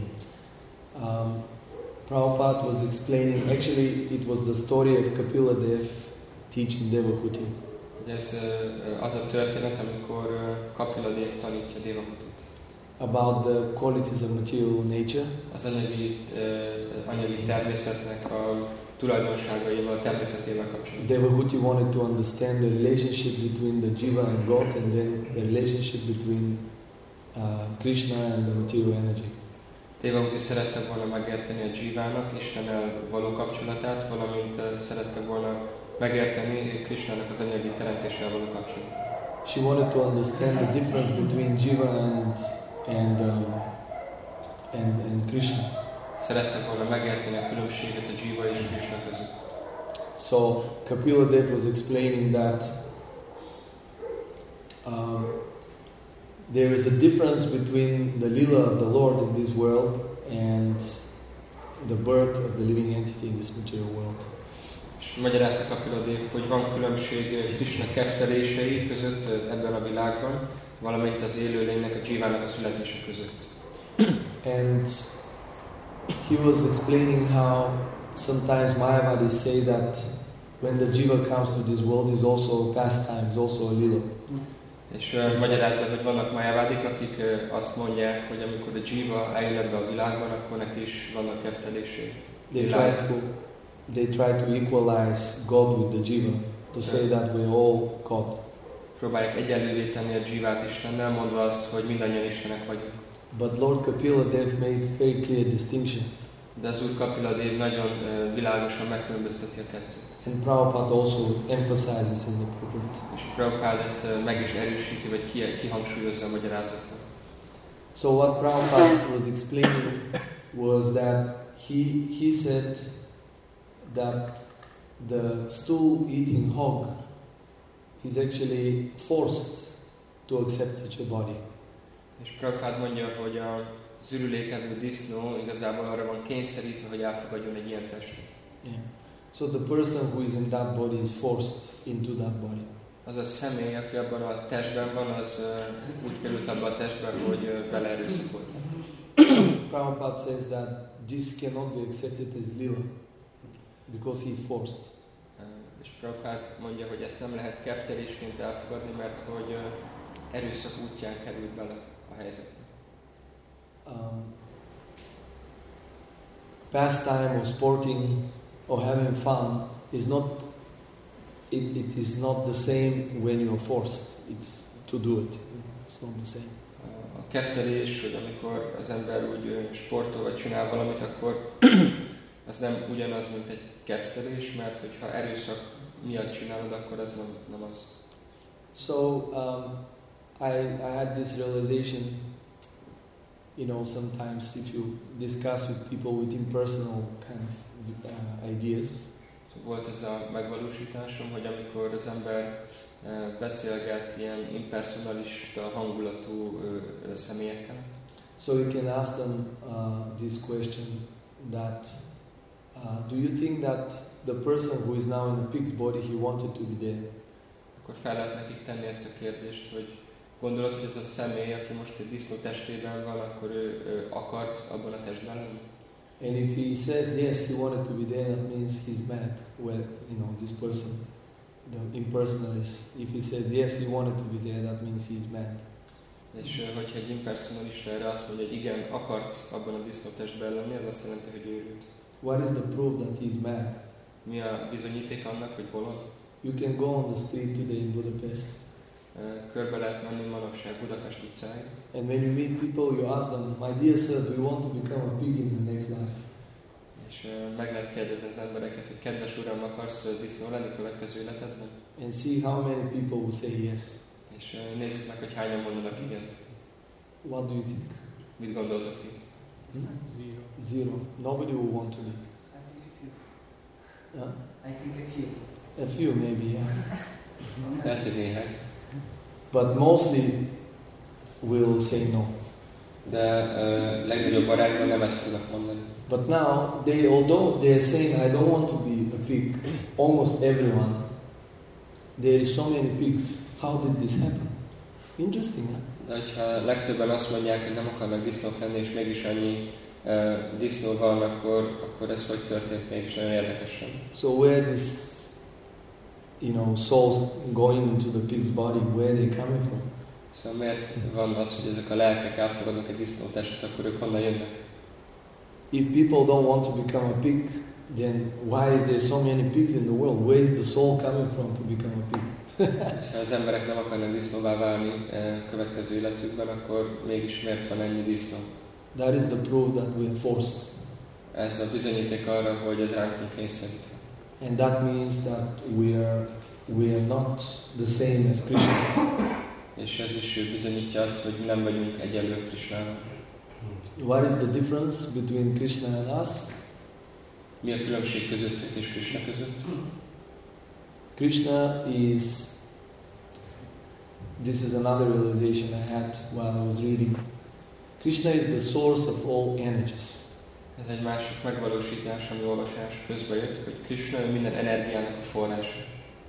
[SPEAKER 1] Um, Prabhupada was explaining, actually it was the story of Kapila Dev teaching Devahuti.
[SPEAKER 3] Ez uh, az a történet, amikor uh, Kapila Dev tanítja Devahutit.
[SPEAKER 1] About the qualities of material nature.
[SPEAKER 3] Az anyagi, uh, anyagi természetnek a tulajdonságaival, a természetével kapcsolatban.
[SPEAKER 1] Devahuti wanted to understand the relationship between the jiva and God, and then the relationship between uh, Krishna and the material energy.
[SPEAKER 3] Devahuti szerette volna megérteni a jivának, Istennel való kapcsolatát, valamint uh, szerette volna megérteni Krishnának az anyagi teremtéssel való kapcsolatát.
[SPEAKER 1] She wanted to understand the difference between jiva and and um, and, and Krishna.
[SPEAKER 3] Szerette volna megérteni a különbséget a jiva és Krishna között.
[SPEAKER 1] So Kapila Dev was explaining that um, there is a difference between the lila of the Lord in this world and the birth of the living entity in this material world.
[SPEAKER 3] És magyarázta Kapila Dev, hogy van különbség Krishna keftelései között ebben a világban, valamint az élőlénynek, a jivának a születése között.
[SPEAKER 1] And he was explaining how sometimes Mayavadis say that when the jiva comes to this world is also pastime, is also a lila.
[SPEAKER 3] És uh, magyarázza, hogy vannak majavádik, akik uh, azt mondják, hogy amikor a jiva eljön ebbe a világban, akkor neki is vannak keftelései.
[SPEAKER 1] They try to they try to equalize God with the jiva, to say that we're all God.
[SPEAKER 3] Próbálják egyenlővé tenni a jivát Istennel, mondva azt, hogy mindannyian Istenek vagyunk.
[SPEAKER 1] But Lord Kapila Dev makes very clear distinction.
[SPEAKER 3] De az Úr Kapila Dev nagyon uh, világosan megkülönbözteti a kettőt.
[SPEAKER 1] And Prabhupada also emphasizes in the purport.
[SPEAKER 3] És Prabhupada ezt uh, meg is erősíti, vagy ki, kihangsúlyozza a magyarázatban.
[SPEAKER 1] So what Prabhupada was explaining was that he he said that the stool-eating hog is actually forced to accept such a body.
[SPEAKER 3] És Prabhupada mondja, hogy a zürülékevő disznó igazából arra van kényszerítve, hogy elfogadjon egy ilyen testet.
[SPEAKER 1] Yeah. So the person who is in that body is forced into that body.
[SPEAKER 3] Az a személy, aki abban a testben van, az uh, úgy került abba a testben, hogy uh, beleerőszakolt.
[SPEAKER 1] Prabhupada says that this cannot be accepted as lila because he is forced.
[SPEAKER 3] Uh, és Prabhupada mondja, hogy ezt nem lehet keftelésként elfogadni, mert hogy uh, erőszak útján került bele a helyzetbe.
[SPEAKER 1] Um, pastime or sporting or having fun is not it, it is not the same when you're forced. It's to do it. It's not the same.
[SPEAKER 3] A keftelés, hogy amikor az ember úgy ö, sportol vagy csinál valamit, akkor az nem ugyanaz, mint egy keftelés, mert hogyha erőszak miatt csinálod, akkor az nem, nem az.
[SPEAKER 1] So um, I, I had this realization, you know, sometimes if you discuss with people with impersonal kind of uh, ideas,
[SPEAKER 3] Volt ez a megvalósításom, hogy amikor az ember uh, beszélget ilyen impersonalista hangulatú uh, személyekkel,
[SPEAKER 1] so you can ask them uh, this question that uh, do you think that the person who is now in the pig's body, he wanted to be there?
[SPEAKER 3] akkor fel lehet nekik tenni ezt a kérdést, hogy gondolod, hogy ez a személy, aki most egy disznó testében van, akkor ő, ő akart abban a testben lenni?
[SPEAKER 1] And if he says yes, he wanted to be there, that means he's mad. Well, you know, this person, the impersonalist, if he says yes, he wanted to be there, that means he's mad.
[SPEAKER 3] És hogyha egy impersonalista erre azt mondja, hogy igen, akart abban a disznó testben lenni, az azt jelenti, hogy őrült.
[SPEAKER 1] What is the proof that he's mad?
[SPEAKER 3] Mi a bizonyíték annak, hogy bolond?
[SPEAKER 1] You can go on the street today in Budapest,
[SPEAKER 3] Körbe lehet menni manapság Budapest utcáig,
[SPEAKER 1] and when you meet people, you ask them, my dear sir, do you want to become a pig in the next life?
[SPEAKER 3] és ö, meg lehet kérdezni az embereket, hogy kedves uram, akarsz ö, disznó lenni következő életedben?
[SPEAKER 1] And see how many people will say yes.
[SPEAKER 3] És ö, nézzük meg, hogy hányan mondanak igent.
[SPEAKER 1] What do you think?
[SPEAKER 3] Mit gondoltok ti?
[SPEAKER 1] Hmm? Zero. Nobody will want to be.
[SPEAKER 4] I think a few.
[SPEAKER 1] Huh?
[SPEAKER 4] I think a few.
[SPEAKER 1] A few maybe, yeah.
[SPEAKER 3] Lehet, hogy néhány.
[SPEAKER 1] But mostly will say no.
[SPEAKER 3] De ö, legnagyobb arányban nemet fognak mondani.
[SPEAKER 1] But now, they, although they are saying, I don't want to be a pig, almost everyone, there is so many pigs. How did this happen? Interesting, huh?
[SPEAKER 3] De hogyha legtöbben azt mondják, hogy nem akarnak disznók lenni, és mégis annyi uh, disznó van, akkor, akkor ez hogy történt mégis, nagyon érdekes nem?
[SPEAKER 1] So where this, you know, souls going into the pig's body, where are they coming from?
[SPEAKER 3] Szóval miért van az, hogy ezek a lelkek elfogadnak egy disznótestet, akkor ők honnan jönnek?
[SPEAKER 1] If people don't want to become a pig, then why is there so many pigs in the world? Where is the soul coming from to become a pig?
[SPEAKER 3] Ha az emberek nem akarnak disznóvá válni uh, következő életükben, akkor mégis miért van ennyi disznó?
[SPEAKER 1] That is the proof that we are forced.
[SPEAKER 3] Ez a bizonyíték arra, hogy ez ránk van kényszerítve.
[SPEAKER 1] And that means that we are, we are not the same as Krishna.
[SPEAKER 3] És ez is bizonyítja azt, hogy nem vagyunk egyenlők Krishnával.
[SPEAKER 1] What is the difference between Krishna and us?
[SPEAKER 3] Mi a különbség közöttünk és Krishna között?
[SPEAKER 1] Krishna is, this is another realization I had while I was reading. Krishna is the source of all energies.
[SPEAKER 3] Ez egy másik megvalósítás, ami olvasás közben jött, hogy Krishna ő minden energiának a forrása.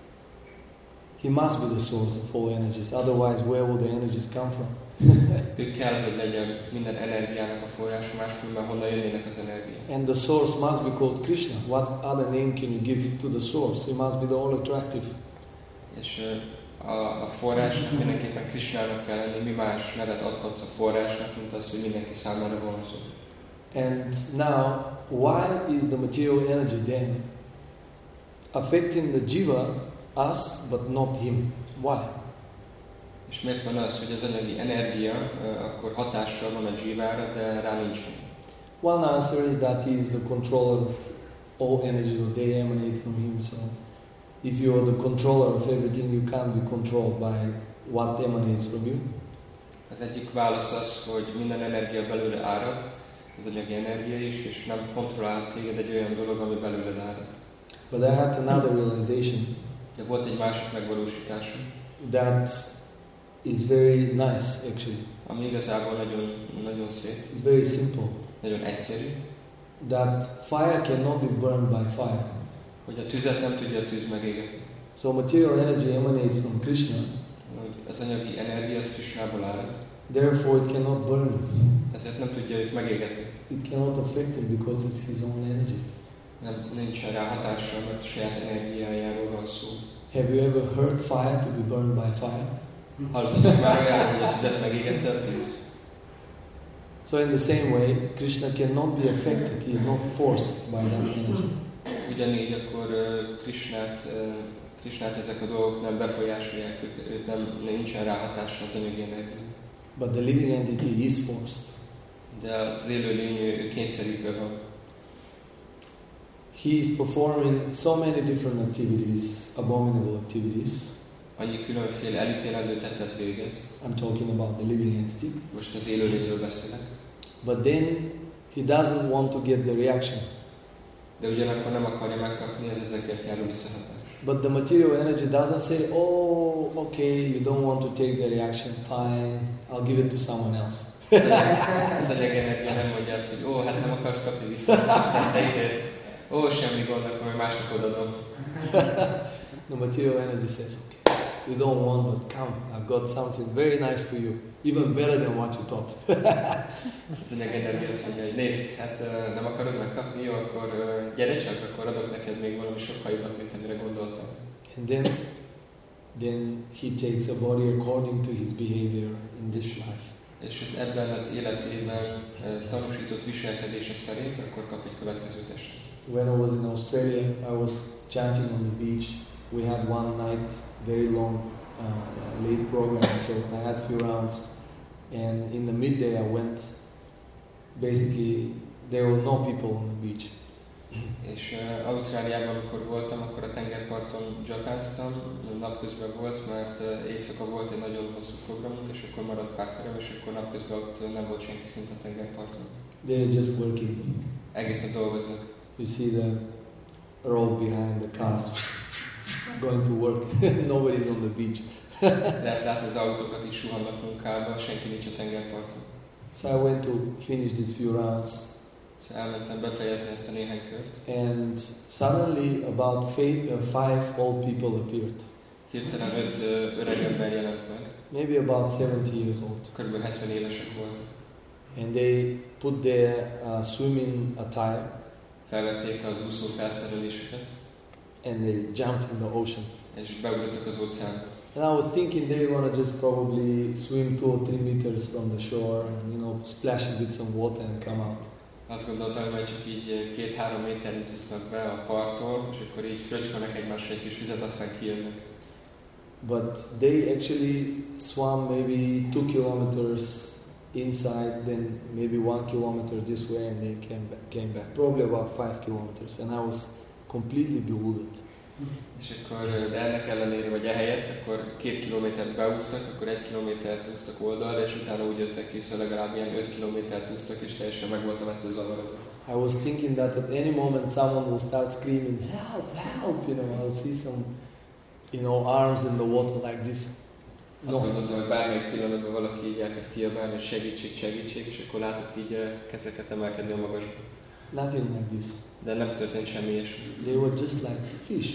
[SPEAKER 1] He must be the source of all energies, otherwise where will the energies come from?
[SPEAKER 3] Ő kell, hogy legyen minden energiának a forrása, máskülönben honnan jönnének az energiák.
[SPEAKER 1] And the source must be called Krishna. What other name can you give to the source? He must be the all attractive.
[SPEAKER 3] És a, a forrásnak mindenképpen Krishnának kell lenni, mi más nevet adhatsz a forrásnak, mint az, hogy mindenki számára vonzó.
[SPEAKER 1] And now, why is the material energy then affecting the jiva, us, but not him? Why?
[SPEAKER 3] És miért van az, hogy az anyagi energia uh, akkor hatással van a jivára, de rá nincs?
[SPEAKER 1] One answer is that he is the controller of all energies, or they emanate from him. So, if you are the controller of everything, you can't be controlled by what emanates from you.
[SPEAKER 3] Az egyik válasz az, hogy minden energia belőle árad, az anyagi energia is, és nem kontrollál téged egy olyan dolog, ami belőled árad.
[SPEAKER 1] But I had another realization.
[SPEAKER 3] De volt egy másik megvalósításom,
[SPEAKER 1] That is very nice, actually.
[SPEAKER 3] ami igazából nagyon, nagyon szép,
[SPEAKER 1] It's very simple.
[SPEAKER 3] nagyon egyszerű,
[SPEAKER 1] That fire cannot be burned by fire.
[SPEAKER 3] hogy a tüzet nem tudja a tűz megégetni.
[SPEAKER 1] So material energy emanates from Krishna.
[SPEAKER 3] Hogy az anyagi energia az Krishnából árad,
[SPEAKER 1] Therefore, it cannot burn him.
[SPEAKER 3] ezért nem tudja őt megégetni.
[SPEAKER 1] It cannot affect him because it's his own energy.
[SPEAKER 3] Nem, nincsen rá hatással, mert a saját energiájáról van szó.
[SPEAKER 1] Have you ever heard fire to be burned by fire?
[SPEAKER 3] Hallottatok már olyan, hogy a tüzet megégette a tűz?
[SPEAKER 1] So in the same way, Krishna cannot be affected. He is not forced by that energy.
[SPEAKER 3] Ugyanígy akkor uh, Krishnát, uh, Krishnát ezek a dolgok nem befolyásolják, őt, őt nem, nincsen rá hatással az anyagi energia.
[SPEAKER 1] But the living entity is forced.
[SPEAKER 3] De az élő lény ő kényszerítve van.
[SPEAKER 1] He is performing so many different activities, abominable activities.
[SPEAKER 3] Annyi különféle elítélendő tettet végez.
[SPEAKER 1] I'm talking about the living entity.
[SPEAKER 3] Most az élő lényről beszélek.
[SPEAKER 1] But then he doesn't want to get the reaction.
[SPEAKER 3] De ugyanakkor nem akarja megkapni az ezekért járó visszahatást.
[SPEAKER 1] But the material energy doesn't say, oh, okay, you don't want to take the reaction, fine, I'll give it to someone else.
[SPEAKER 3] Az anyag-energia nem mondja azt, hogy ó, hát nem akarsz kapni visszahatást, te ide, ó, semmi gond, akkor majd másnak odadom.
[SPEAKER 1] The material energy says, okay, you don't want, but come, I've got something very nice for you, even better than what you thought.
[SPEAKER 3] Az anyag-energia azt mondja, hogy nézd, hát uh, nem akarod megkapni, jó, akkor uh, gyere csak, akkor adok neked még valami sokkal jobbat, mint amire gondoltam.
[SPEAKER 1] And then, then he takes a body according to his behavior in this life.
[SPEAKER 3] És ez ebben az életében uh, tanúsított viselkedése szerint akkor kap egy következő testet.
[SPEAKER 1] When I was in Australia, I was chanting on the beach. We had one night, very long, uh, late program, so I had few rounds. And in the midday I went, basically, there were no people on the beach.
[SPEAKER 3] És uh, Ausztráliában, amikor voltam, akkor a tengerparton japánztam, napközben volt, mert uh, éjszaka volt egy nagyon hosszú programunk, és akkor maradt pár köröm, és akkor napközben ott uh, nem volt senki szinte a tengerparton.
[SPEAKER 1] They're just working.
[SPEAKER 3] Egész nap dolgoznak.
[SPEAKER 1] You see the road behind the cars going to work. Nobody's on the beach.
[SPEAKER 3] Lehet látni az autókat is suhannak munkába, senki nincs a tengerparton.
[SPEAKER 1] So I went to finish these few rounds.
[SPEAKER 3] Szóval elmentem befejezni ezt a néhány kört.
[SPEAKER 1] And suddenly about five, uh, five old people appeared.
[SPEAKER 3] Hirtelen öt uh, öreg ember jelent meg.
[SPEAKER 1] Maybe about seventy years old.
[SPEAKER 3] Körülbelül hetven évesek voltak.
[SPEAKER 1] And they put their uh, swimming attire
[SPEAKER 3] Felvették az úszó felszerelésüket,
[SPEAKER 1] and they jumped in the ocean.
[SPEAKER 3] és beugrottak az óceánba.
[SPEAKER 1] And I was thinking they were gonna just probably swim two or three meters from the shore and, you know, splash it with some water and come out.
[SPEAKER 3] Azt gondoltam, hogy csak így két-három méterint úsznak be a parton, és akkor így fröcskolnak egymásra egy kis vizet, aztán kijönnek.
[SPEAKER 1] But they actually swam maybe two kilometers inside, then maybe one kilometer this way, and they came back, came back. Probably about five kilometers, and I was completely bewildered.
[SPEAKER 3] És akkor, de ennek ellenére, vagy ehelyett, akkor két kilométert beúsztak, akkor egy kilométert úsztak oldalra, és utána úgy jöttek ki, szóval legalább ilyen öt kilométert úsztak, és teljesen meg voltam ettől zavarodva.
[SPEAKER 1] I was thinking that at any moment someone will start screaming, help, help, you know, I'll see some, you know, arms in the water like this.
[SPEAKER 3] Azt
[SPEAKER 1] No.
[SPEAKER 3] gondoltam, hogy bármelyik pillanatban valaki így elkezd kiabálni, hogy segítség, segítség, és akkor látok így eh, kezeket emelkedni a magasba.
[SPEAKER 1] Nothing like this.
[SPEAKER 3] De nem történt semmi ilyesmi.
[SPEAKER 1] They were just like fish.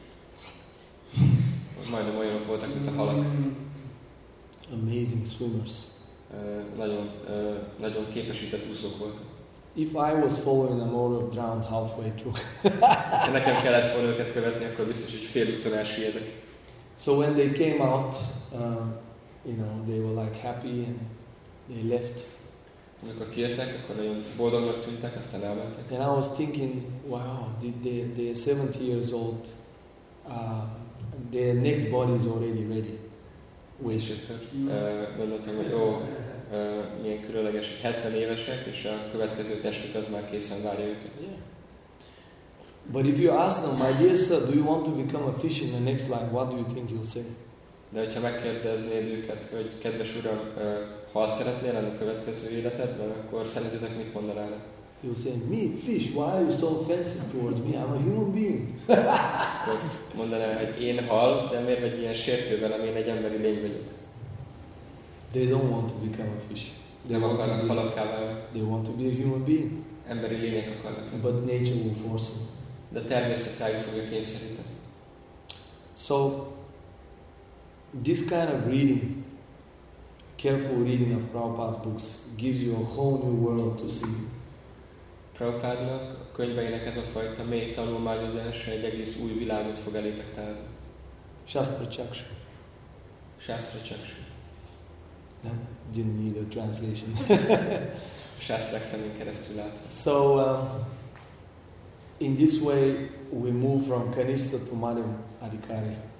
[SPEAKER 3] Majdnem olyanok voltak, mint a halak.
[SPEAKER 1] Amazing swimmers.
[SPEAKER 3] Uh, nagyon, uh, nagyon képesített úszók voltak.
[SPEAKER 1] If I was following them, I would have drowned halfway through.
[SPEAKER 3] Ha nekem kellett volna őket követni, akkor biztos, hogy fél úton elsüllyedek.
[SPEAKER 1] So when they came out, um, you know, they were like happy and they left.
[SPEAKER 3] Amikor kijöttek, akkor nagyon boldognak tűntek, aztán elmentek.
[SPEAKER 1] And I was thinking, wow, they, they, they're seventy years old. Uh, their next body is already ready.
[SPEAKER 3] És akkor uh, gondoltam, hogy ó, uh, milyen különleges, hetven évesek, és a következő testük az már készen várja őket.
[SPEAKER 1] Yeah. But if you ask them, my dear sir, do you want to become a fish in the next life? What do you think he'll say?
[SPEAKER 3] De hogyha megkérdeznéd őket, hogy kedves uram, uh, hal szeretnél lenni a következő életedben, akkor szerintetek mit mondanának?
[SPEAKER 1] He'll say, me, fish, why are you so offensive towards me? I'm a human being.
[SPEAKER 3] Akkor mondaná, hogy én hal, de miért vagy ilyen sértő velem, én egy emberi lény vagyok.
[SPEAKER 1] They don't want to become a fish. They
[SPEAKER 3] Nem
[SPEAKER 1] want, to
[SPEAKER 3] akarnak
[SPEAKER 1] be,
[SPEAKER 3] halakká válni.
[SPEAKER 1] they want to be a human being.
[SPEAKER 3] Emberi lények akarnak lenni.
[SPEAKER 1] But nature will force them.
[SPEAKER 3] De a természet rájuk fogja kényszeríteni.
[SPEAKER 1] So, this kind of reading, careful reading of Prabhupada's books, gives you a whole new world to see.
[SPEAKER 3] Prabhupádnak, a könyveinek ez a fajta mély tanulmányozása egy egész új világot fog elétek tárni.
[SPEAKER 1] Shastra Chakshu.
[SPEAKER 3] Sászra Csaksú.
[SPEAKER 1] That didn't need a translation.
[SPEAKER 3] Sászrák szemén keresztül látva.
[SPEAKER 1] So, um, in this way, we move from Kanishta to Madhyam Adhikari.
[SPEAKER 3] És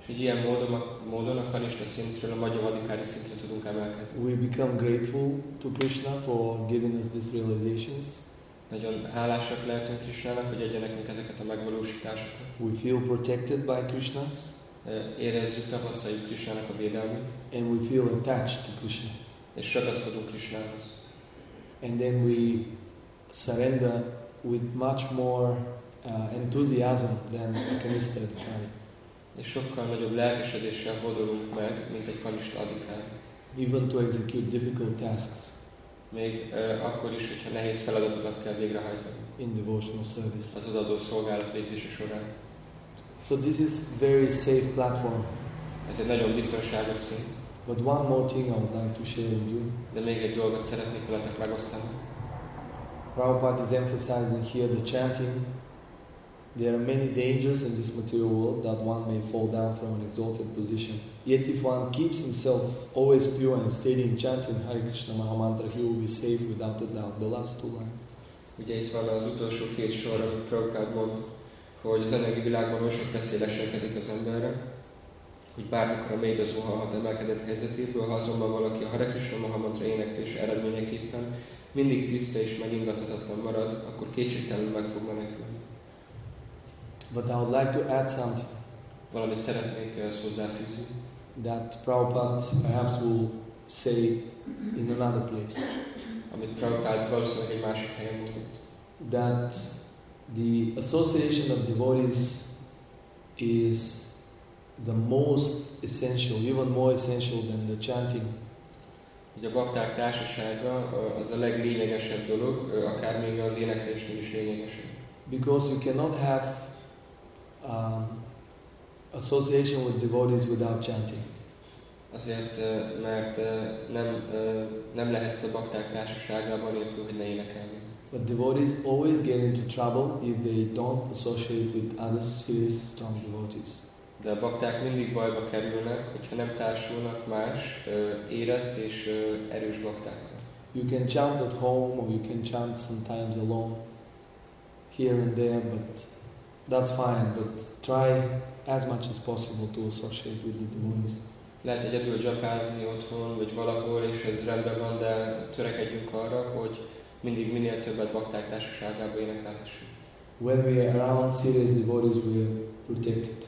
[SPEAKER 3] És így ilyen módon, módon a kanista szintről a magyavadikári szintre tudunk emelkedni.
[SPEAKER 1] We become grateful to Krishna for giving us these realizations.
[SPEAKER 3] Nagyon hálásak lehetünk Krishnának, hogy adja nekünk ezeket a megvalósításokat.
[SPEAKER 1] We feel protected by Krishna.
[SPEAKER 3] Érezzük, tapasztaljuk Krishnának a védelmét.
[SPEAKER 1] And we feel attached to Krishna.
[SPEAKER 3] És ragaszkodunk Krishnához.
[SPEAKER 1] And then we surrender with much more uh, enthusiasm than a kanista adhikari.
[SPEAKER 3] És sokkal nagyobb lelkesedéssel hódolunk meg, mint egy kanista adhikari.
[SPEAKER 1] Even to execute difficult tasks
[SPEAKER 3] Még uh, akkor is, hogyha nehéz feladatokat kell végrehajtani
[SPEAKER 1] in devotional service.
[SPEAKER 3] az odaadó szolgálat végzése során.
[SPEAKER 1] So this is very safe platform.
[SPEAKER 3] Ez egy nagyon biztonságos szint.
[SPEAKER 1] But one more thing I would like to share with you.
[SPEAKER 3] De még egy dolgot szeretnék veletek megosztani.
[SPEAKER 1] Prabhupada is emphasizing here the chanting. There are many dangers in this material world that one may fall down from an exalted position. Yet if one keeps himself always pure and steady in chanting Hare Krishna Mahamantra, he will be safe without a doubt. The last two lines.
[SPEAKER 3] Ugye itt van az utolsó két sor, amit Prabhupád mond, hogy az anyagi világban olyan sok veszély leselkedik az emberre, hogy bármikor a mélybe zuhanhat emelkedett helyzetéből, ha azonban valaki a Hare Krishna Mahamantra éneklése eredményeképpen mindig tiszta és megingathatatlan marad, akkor kétségtelenül meg fog menekülni.
[SPEAKER 1] But I would like to add something
[SPEAKER 3] Valamit szeretnék ehhez hozzáfűzni,
[SPEAKER 1] that Prabhupada perhaps will say in another place.
[SPEAKER 3] amit Prabhupád valószínűleg egy másik helyen mondott.
[SPEAKER 1] That the association of devotees is the most essential, even more essential than the chanting.
[SPEAKER 3] Hogy a bakták társasága az a leglényegesebb dolog, akár még az éneklésnél is lényegesebb.
[SPEAKER 1] Because you cannot have um, association with devotees without chanting.
[SPEAKER 3] Azért, mert nem, nem lehetsz a bakták társaságában nélkül, hogy ne énekelni.
[SPEAKER 1] But devotees always get into trouble if they don't associate with other serious, strong devotees.
[SPEAKER 3] De a bakták mindig bajba kerülnek, hogyha nem társulnak más érett és erős baktákkal.
[SPEAKER 1] You can chant at home or you can chant sometimes alone, here and there, but that's fine. But try as much as possible to associate with the devotees.
[SPEAKER 3] Lehet egyedül dzsapázni otthon, vagy valahol, és ez rendben van, de törekedjünk arra, hogy mindig minél többet bakták társaságában énekelhessünk.
[SPEAKER 1] When we are around serious devotees, we are protected.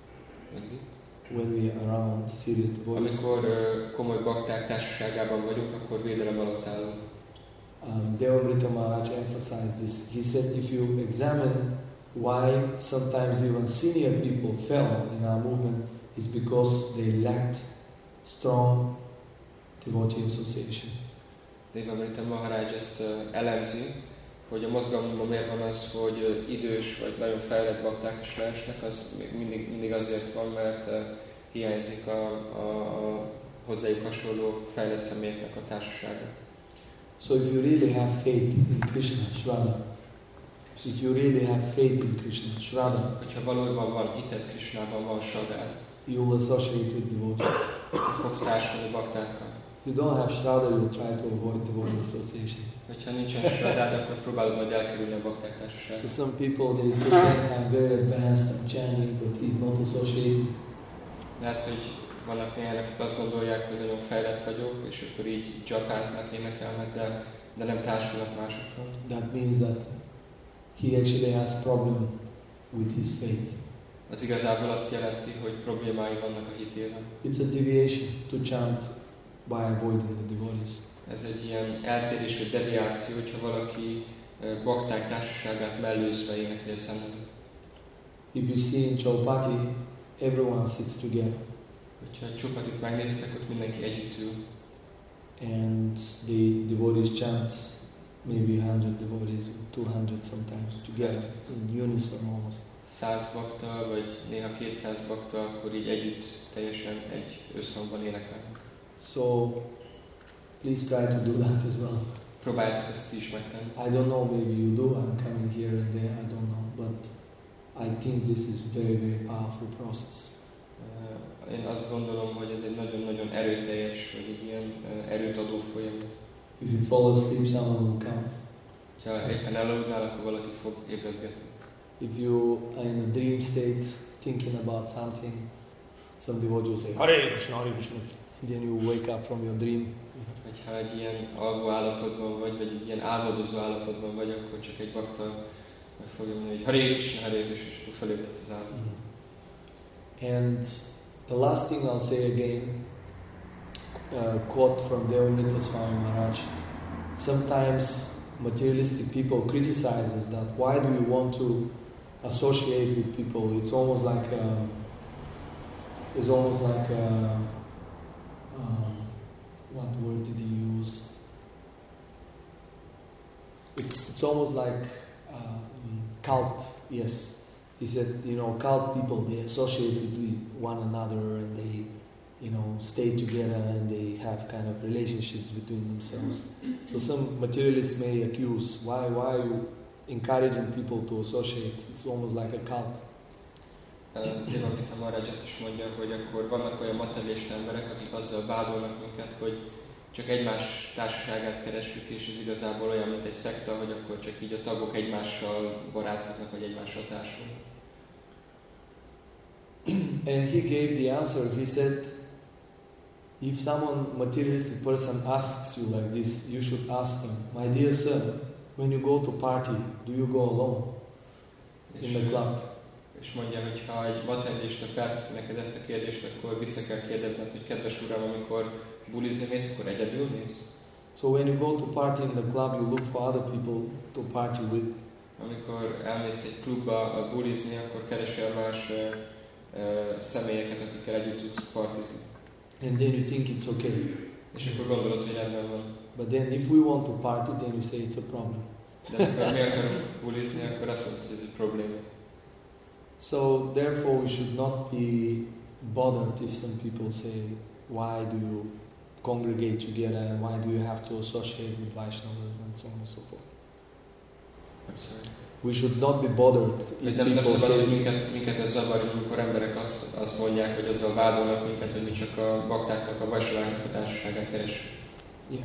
[SPEAKER 1] When we are around serious devotees,
[SPEAKER 3] Amikor uh, komoly bakták társaságában vagyunk, akkor védelem alatt állunk.
[SPEAKER 1] um, Devamrita Maharaj emphasized this. He said, if you examine why sometimes even senior people fell in our movement, is because they lacked strong devotee association.
[SPEAKER 3] Devamrita Maharaj ezt uh, elemzi, hogy a mozgalomban miért van az, hogy uh, idős vagy nagyon fejlett bakták is leesnek, az még mindig, mindig azért van, mert uh, hiányzik a, a, a hozzájuk hasonló fejlett személyeknek a társasága.
[SPEAKER 1] So if you really have faith in Krishna, Shraddha, if you really have faith in Krishna, Shraddha,
[SPEAKER 3] Hogyha valójában van hited Krishnában, van sadád,
[SPEAKER 1] you will associate with devotees.
[SPEAKER 3] fogsz társulni baktákkal.
[SPEAKER 1] If you don't have Shraddha, you will try to avoid devotee association.
[SPEAKER 3] Hogyha nincsen sadád, akkor próbálod majd elkerülni a bakták
[SPEAKER 1] So
[SPEAKER 3] társaságát.
[SPEAKER 1] some people, they pretend I'm very advanced, I'm chanting, but he's not associated.
[SPEAKER 3] Lehet, hogy vannak néhány, akik azt gondolják, hogy nagyon fejlett vagyok, és akkor így dzsapáznak, énekelnek, de, de nem társulnak másokkal.
[SPEAKER 1] That means that he actually has problem with his faith.
[SPEAKER 3] Az igazából azt jelenti, hogy problémái vannak a hitével.
[SPEAKER 1] It's a deviation to chant by avoiding the devotees.
[SPEAKER 3] Ez egy ilyen eltérés, vagy deviáció, hogyha valaki eh, bakták társaságát mellőzve énekli a szemben.
[SPEAKER 1] If you see in Chaupati, everyone sits together
[SPEAKER 3] Hogyha egy csupatit megnézitek, ott mindenki együtt ül.
[SPEAKER 1] and the devotees chant, maybe one hundred devotees, two hundred sometimes together in unison almost.
[SPEAKER 3] Száz bakta, vagy néha kétszáz bakta, akkor így együtt teljesen egy összhangban énekelnek.
[SPEAKER 1] So please try to do that as well.
[SPEAKER 3] Próbáljátok ezt ti is megtenni.
[SPEAKER 1] I don't know, maybe you do, I'm coming here and there, I don't know, but I think this is very, very powerful process.
[SPEAKER 3] Eh, Én azt gondolom, hogy ez egy nagyon-nagyon erőteljes, vagy egy ilyen eh, erőt adó folyamat.
[SPEAKER 1] If you fall asleep, someone will come.
[SPEAKER 3] Ha éppen elaludnál, akkor valaki fog ébrezgetni.
[SPEAKER 1] If you are in a dream state, thinking about something, some devotees say, Hare Krishna, Hare Krishna. And then you wake up from your dream.
[SPEAKER 3] Hogyha egy ilyen alvó állapotban vagy, vagy egy ilyen álmodozó állapotban vagy, akkor csak egy bakta meg fogja mondani, hogy Hare Krishna, Hare Krishna, és akkor felébredsz az álmodban.
[SPEAKER 1] And the last thing I'll say again, uh, quote from Devamrita Swami Maharaj. Sometimes materialistic people criticize us that why do you want to associate with people? It's almost like a, it's almost like a, um, what word did he use? It's, it's almost like um, cult. Yes, he said, you know, cult people, they associate with one another and they, you know, stay together and they have kind of relationships between themselves. So some materialists may accuse, why, why are you encouraging people to associate? It's almost like a cult.
[SPEAKER 3] Devamrita Maharaj ezt is mondja, hogy akkor vannak olyan materialista emberek, akik azzal vádolnak minket, hogy csak egymás társaságát keressük, és ez igazából olyan, mint egy szekta, hogy akkor csak így a tagok egymással barátkoznak, vagy egymással társulnak.
[SPEAKER 1] And he gave the answer. He said, if someone, materialistic person asks you like this, you should ask them, my dear sir, when you go to party, do you go alone in the club?
[SPEAKER 3] És mondja, hogy ha egy materialista felteszi neked ezt a kérdést, akkor vissza kell kérdezned, hogy kedves uram, amikor bulizni mész, akkor egyedül mész?
[SPEAKER 1] So when you go to party in the club, you look for other people to party with.
[SPEAKER 3] Amikor elmész egy klubba bulizni, akkor keresel más uh, uh, személyeket, akikkel együtt tudsz partizni.
[SPEAKER 1] And then you think it's okay.
[SPEAKER 3] És akkor gondolod, hogy rendben van.
[SPEAKER 1] But then if we want to party, then you say it's a problem.
[SPEAKER 3] De amikor mi akarunk bulizni, akkor azt mondod, hogy ez egy probléma.
[SPEAKER 1] So therefore we should not be bothered if some people say, why do you congregate together and why do you have to associate with Vaishnavas and so on and so forth.
[SPEAKER 3] I'm sorry.
[SPEAKER 1] We should not be bothered if
[SPEAKER 3] nem, nem
[SPEAKER 1] people
[SPEAKER 3] szabad, hogy
[SPEAKER 1] say,
[SPEAKER 3] minket, minket ez zavarja, amikor emberek azt, azt mondják, hogy azzal vádolnak minket, hogy mi csak a baktáknak, a vajsnaváknak a társaságát keressük.
[SPEAKER 1] yeah.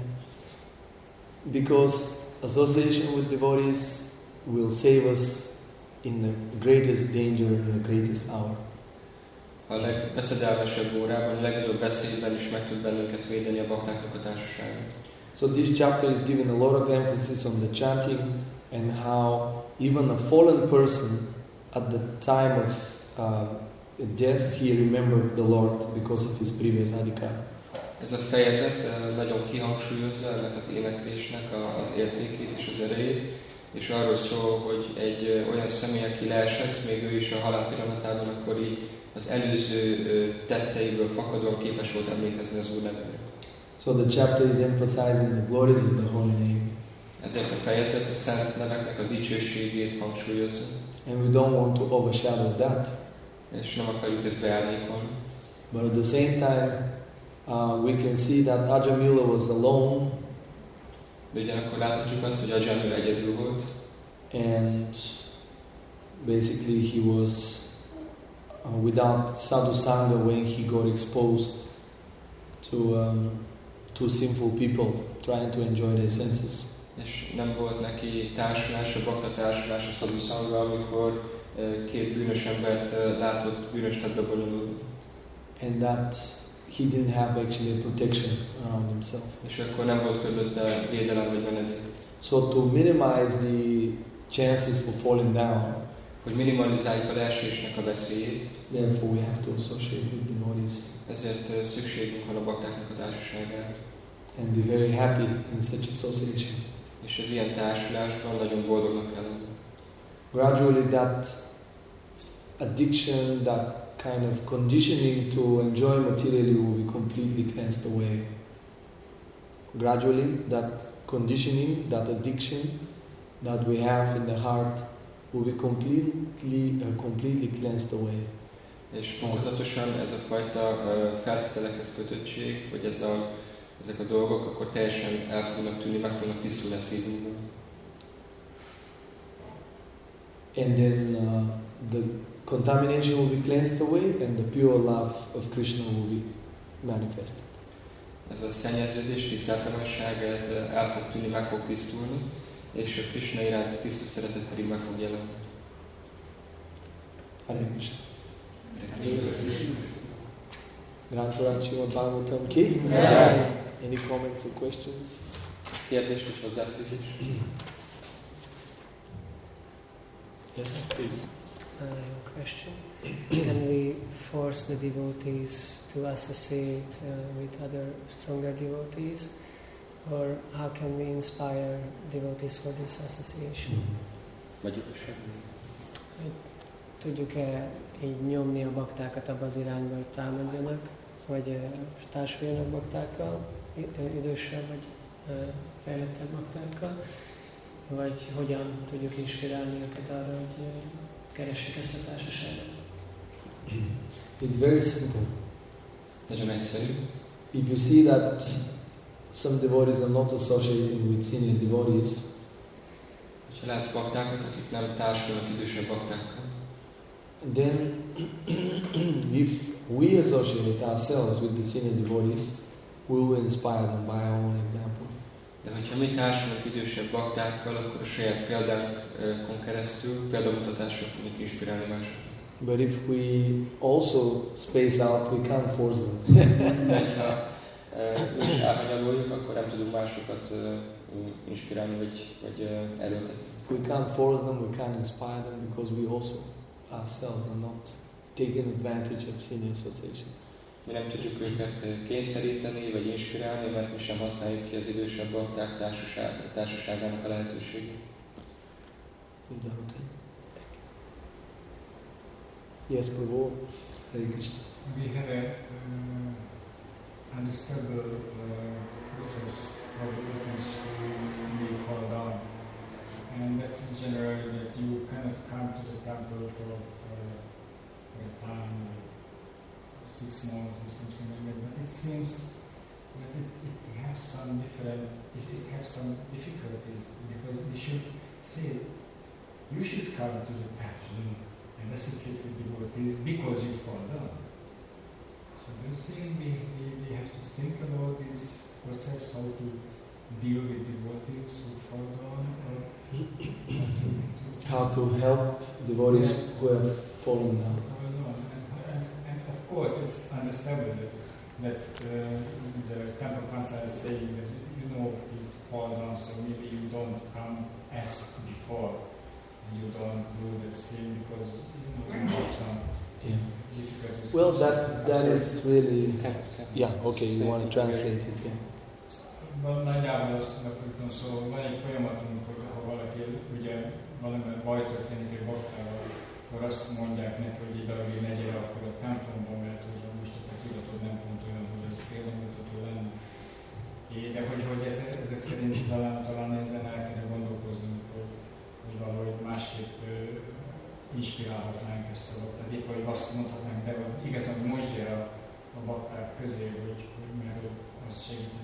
[SPEAKER 1] Because association with devotees will save us in the greatest danger, in the greatest hour.
[SPEAKER 3] A legbeszedelmesebb órában, a legnagyobb veszélyben is meg tud bennünket védeni a baktáknak a társasága.
[SPEAKER 1] So this chapter is giving a lot of emphasis on the chanting and how even a fallen person at the time of uh, death, he remembered the Lord because of his previous adhikar.
[SPEAKER 3] Ez a fejezet nagyon kihangsúlyozza ennek az éneklésnek az értékét és az erejét, és arról szól, hogy egy olyan személy, aki leesett, még ő is a halál pillanatában, akkor így az előző tetteiből fakadóan képes volt emlékezni az Úr nevére.
[SPEAKER 1] So the chapter is emphasizing the glories of the holy name.
[SPEAKER 3] Ezért a fejezet a szent neveknek a dicsőségét hangsúlyozza.
[SPEAKER 1] And we don't want to overshadow that.
[SPEAKER 3] És nem akarjuk ezt beárnyékolni.
[SPEAKER 1] But at the same time, uh, we can see that Ajamila was alone.
[SPEAKER 3] De ugyanakkor láthatjuk azt, hogy Ajamila egyedül volt.
[SPEAKER 1] And basically he was uh, without sadhu sangha when he got exposed to um, to sinful people trying to enjoy their senses.
[SPEAKER 3] És nem volt neki társulás, a bakta társulás, a sadhu sangha, amikor uh, két bűnös embert uh, látott bűnös tettbe bonyolulni.
[SPEAKER 1] And that he didn't have actually a protection around himself.
[SPEAKER 3] És akkor nem volt körülötte védelem vagy menedék.
[SPEAKER 1] So to minimize the chances for falling down,
[SPEAKER 3] hogy minimalizáljuk a leesésnek a veszélyét,
[SPEAKER 1] therefore we have to associate with devotees.
[SPEAKER 3] Ezért szükségünk van a baktáknak a társaságára.
[SPEAKER 1] And be very happy in such association.
[SPEAKER 3] És az ilyen társulásban nagyon boldognak kell lenni.
[SPEAKER 1] Gradually that addiction, that kind of conditioning to enjoy materially will be completely cleansed away. Gradually that conditioning, that addiction that we have in the heart will be completely, uh, completely cleansed away.
[SPEAKER 3] És fokozatosan ez a fajta uh, feltételekhez kötöttség, vagy ez a, ezek a dolgok akkor teljesen el fognak tűnni, meg fognak tisztulni a szívünkből.
[SPEAKER 1] And then uh, the contamination will be cleansed away and the pure love of Krishna will be manifested.
[SPEAKER 3] Ez a szennyeződés, tisztátalanság, ez el fog tűnni, meg fog tisztulni, és a Krishna iránti tiszta szeretet pedig meg fog jelenni.
[SPEAKER 1] Hare Krishna.
[SPEAKER 3] Hare Krishna.
[SPEAKER 1] Grantvarad Srimad Bhagavatam ki.
[SPEAKER 2] Jai.
[SPEAKER 1] Any comments or questions?
[SPEAKER 3] Kérdés vagy hozzáfűzés?
[SPEAKER 1] Yes, please.
[SPEAKER 6] I have a question. Can we force the devotees to associate uh, with other stronger devotees? Or how can we inspire devotees for this association?
[SPEAKER 3] Vagy igazság?
[SPEAKER 6] Tudjuk-e így nyomni a baktákat abba az irányba, hogy támadjanak, vagy uh, társuljanak baktákkal, i- idősebb vagy uh, fejlettebb baktákkal? Vagy hogyan tudjuk inspirálni őket arra, hogy uh, keressék ezt a társaságot?
[SPEAKER 1] It's very simple.
[SPEAKER 3] Nagyon egyszerű.
[SPEAKER 1] If you see that some devotees are not associating with senior devotees,
[SPEAKER 3] Ha látsz baktákat, akik nem társulnak idősebb baktákkal,
[SPEAKER 1] then if we associate ourselves with the senior devotees, we will inspire them by our own example.
[SPEAKER 3] de hogyha mi társulunk idősebb baktákkal, akkor a saját példánkon keresztül, példamutatással fogjuk inspirálni másokat.
[SPEAKER 1] But if we also space out, we can't force them.
[SPEAKER 3] De ha mi is elhanyagoljuk, akkor nem tudunk másokat inspirálni, vagy, vagy erőltetni.
[SPEAKER 1] We can't force them, we can't inspire them because we also ourselves are not taking advantage of senior association.
[SPEAKER 3] Mi nem tudjuk őket kényszeríteni, vagy inspirálni, mert mi sem használjuk ki az idősebb bakták társaság, társaságának a lehetőségét.
[SPEAKER 1] Is that okay? Yes, Prabhu. Hare Krishna.
[SPEAKER 7] We have a um, understandable uh, process for the devotees who may fall down, and that's generally that you cannot come to the temple for for, for a time, like six months or something like that. But it seems that it, it has some different, it, it has some difficulties because we should say you should come to the temple and associate with devotees because you fall down. So do you think we, we, we have to think about this process, how to deal with devotees who fall down, or
[SPEAKER 1] How to help devotees who have fallen down.
[SPEAKER 7] fall down? And, and, and of course, it's understandable that, that uh, the temple council is saying that you know you fall down, so maybe you don't come as before. You don't do the same because you know you have some
[SPEAKER 1] Yeah.
[SPEAKER 7] difficulties.
[SPEAKER 1] Well, that that is really. Yeah. Okay. You want to translate it? Yeah.
[SPEAKER 7] Van nagyjából azt megfogtam, szóval van egy folyamatunk, hogy ha valaki ugye valamiben baj történik egy baktával, akkor azt mondják neki, hogy egy darabig ne gyere akkor a templomban, mert hogy most a te tudatod nem pont olyan, hogy ez példamutató lenne. É, de hogy, hogy ez, ezek szerint talán, talán ezen el kéne gondolkoznunk, hogy, hogy valahogy másképp ö, inspirálhatnánk ezt a baktát. Épp, hogy azt mondhatnánk, de igazán, hogy most gyere a, a bakták közé, hogy, hogy mert hogy azt segíteni.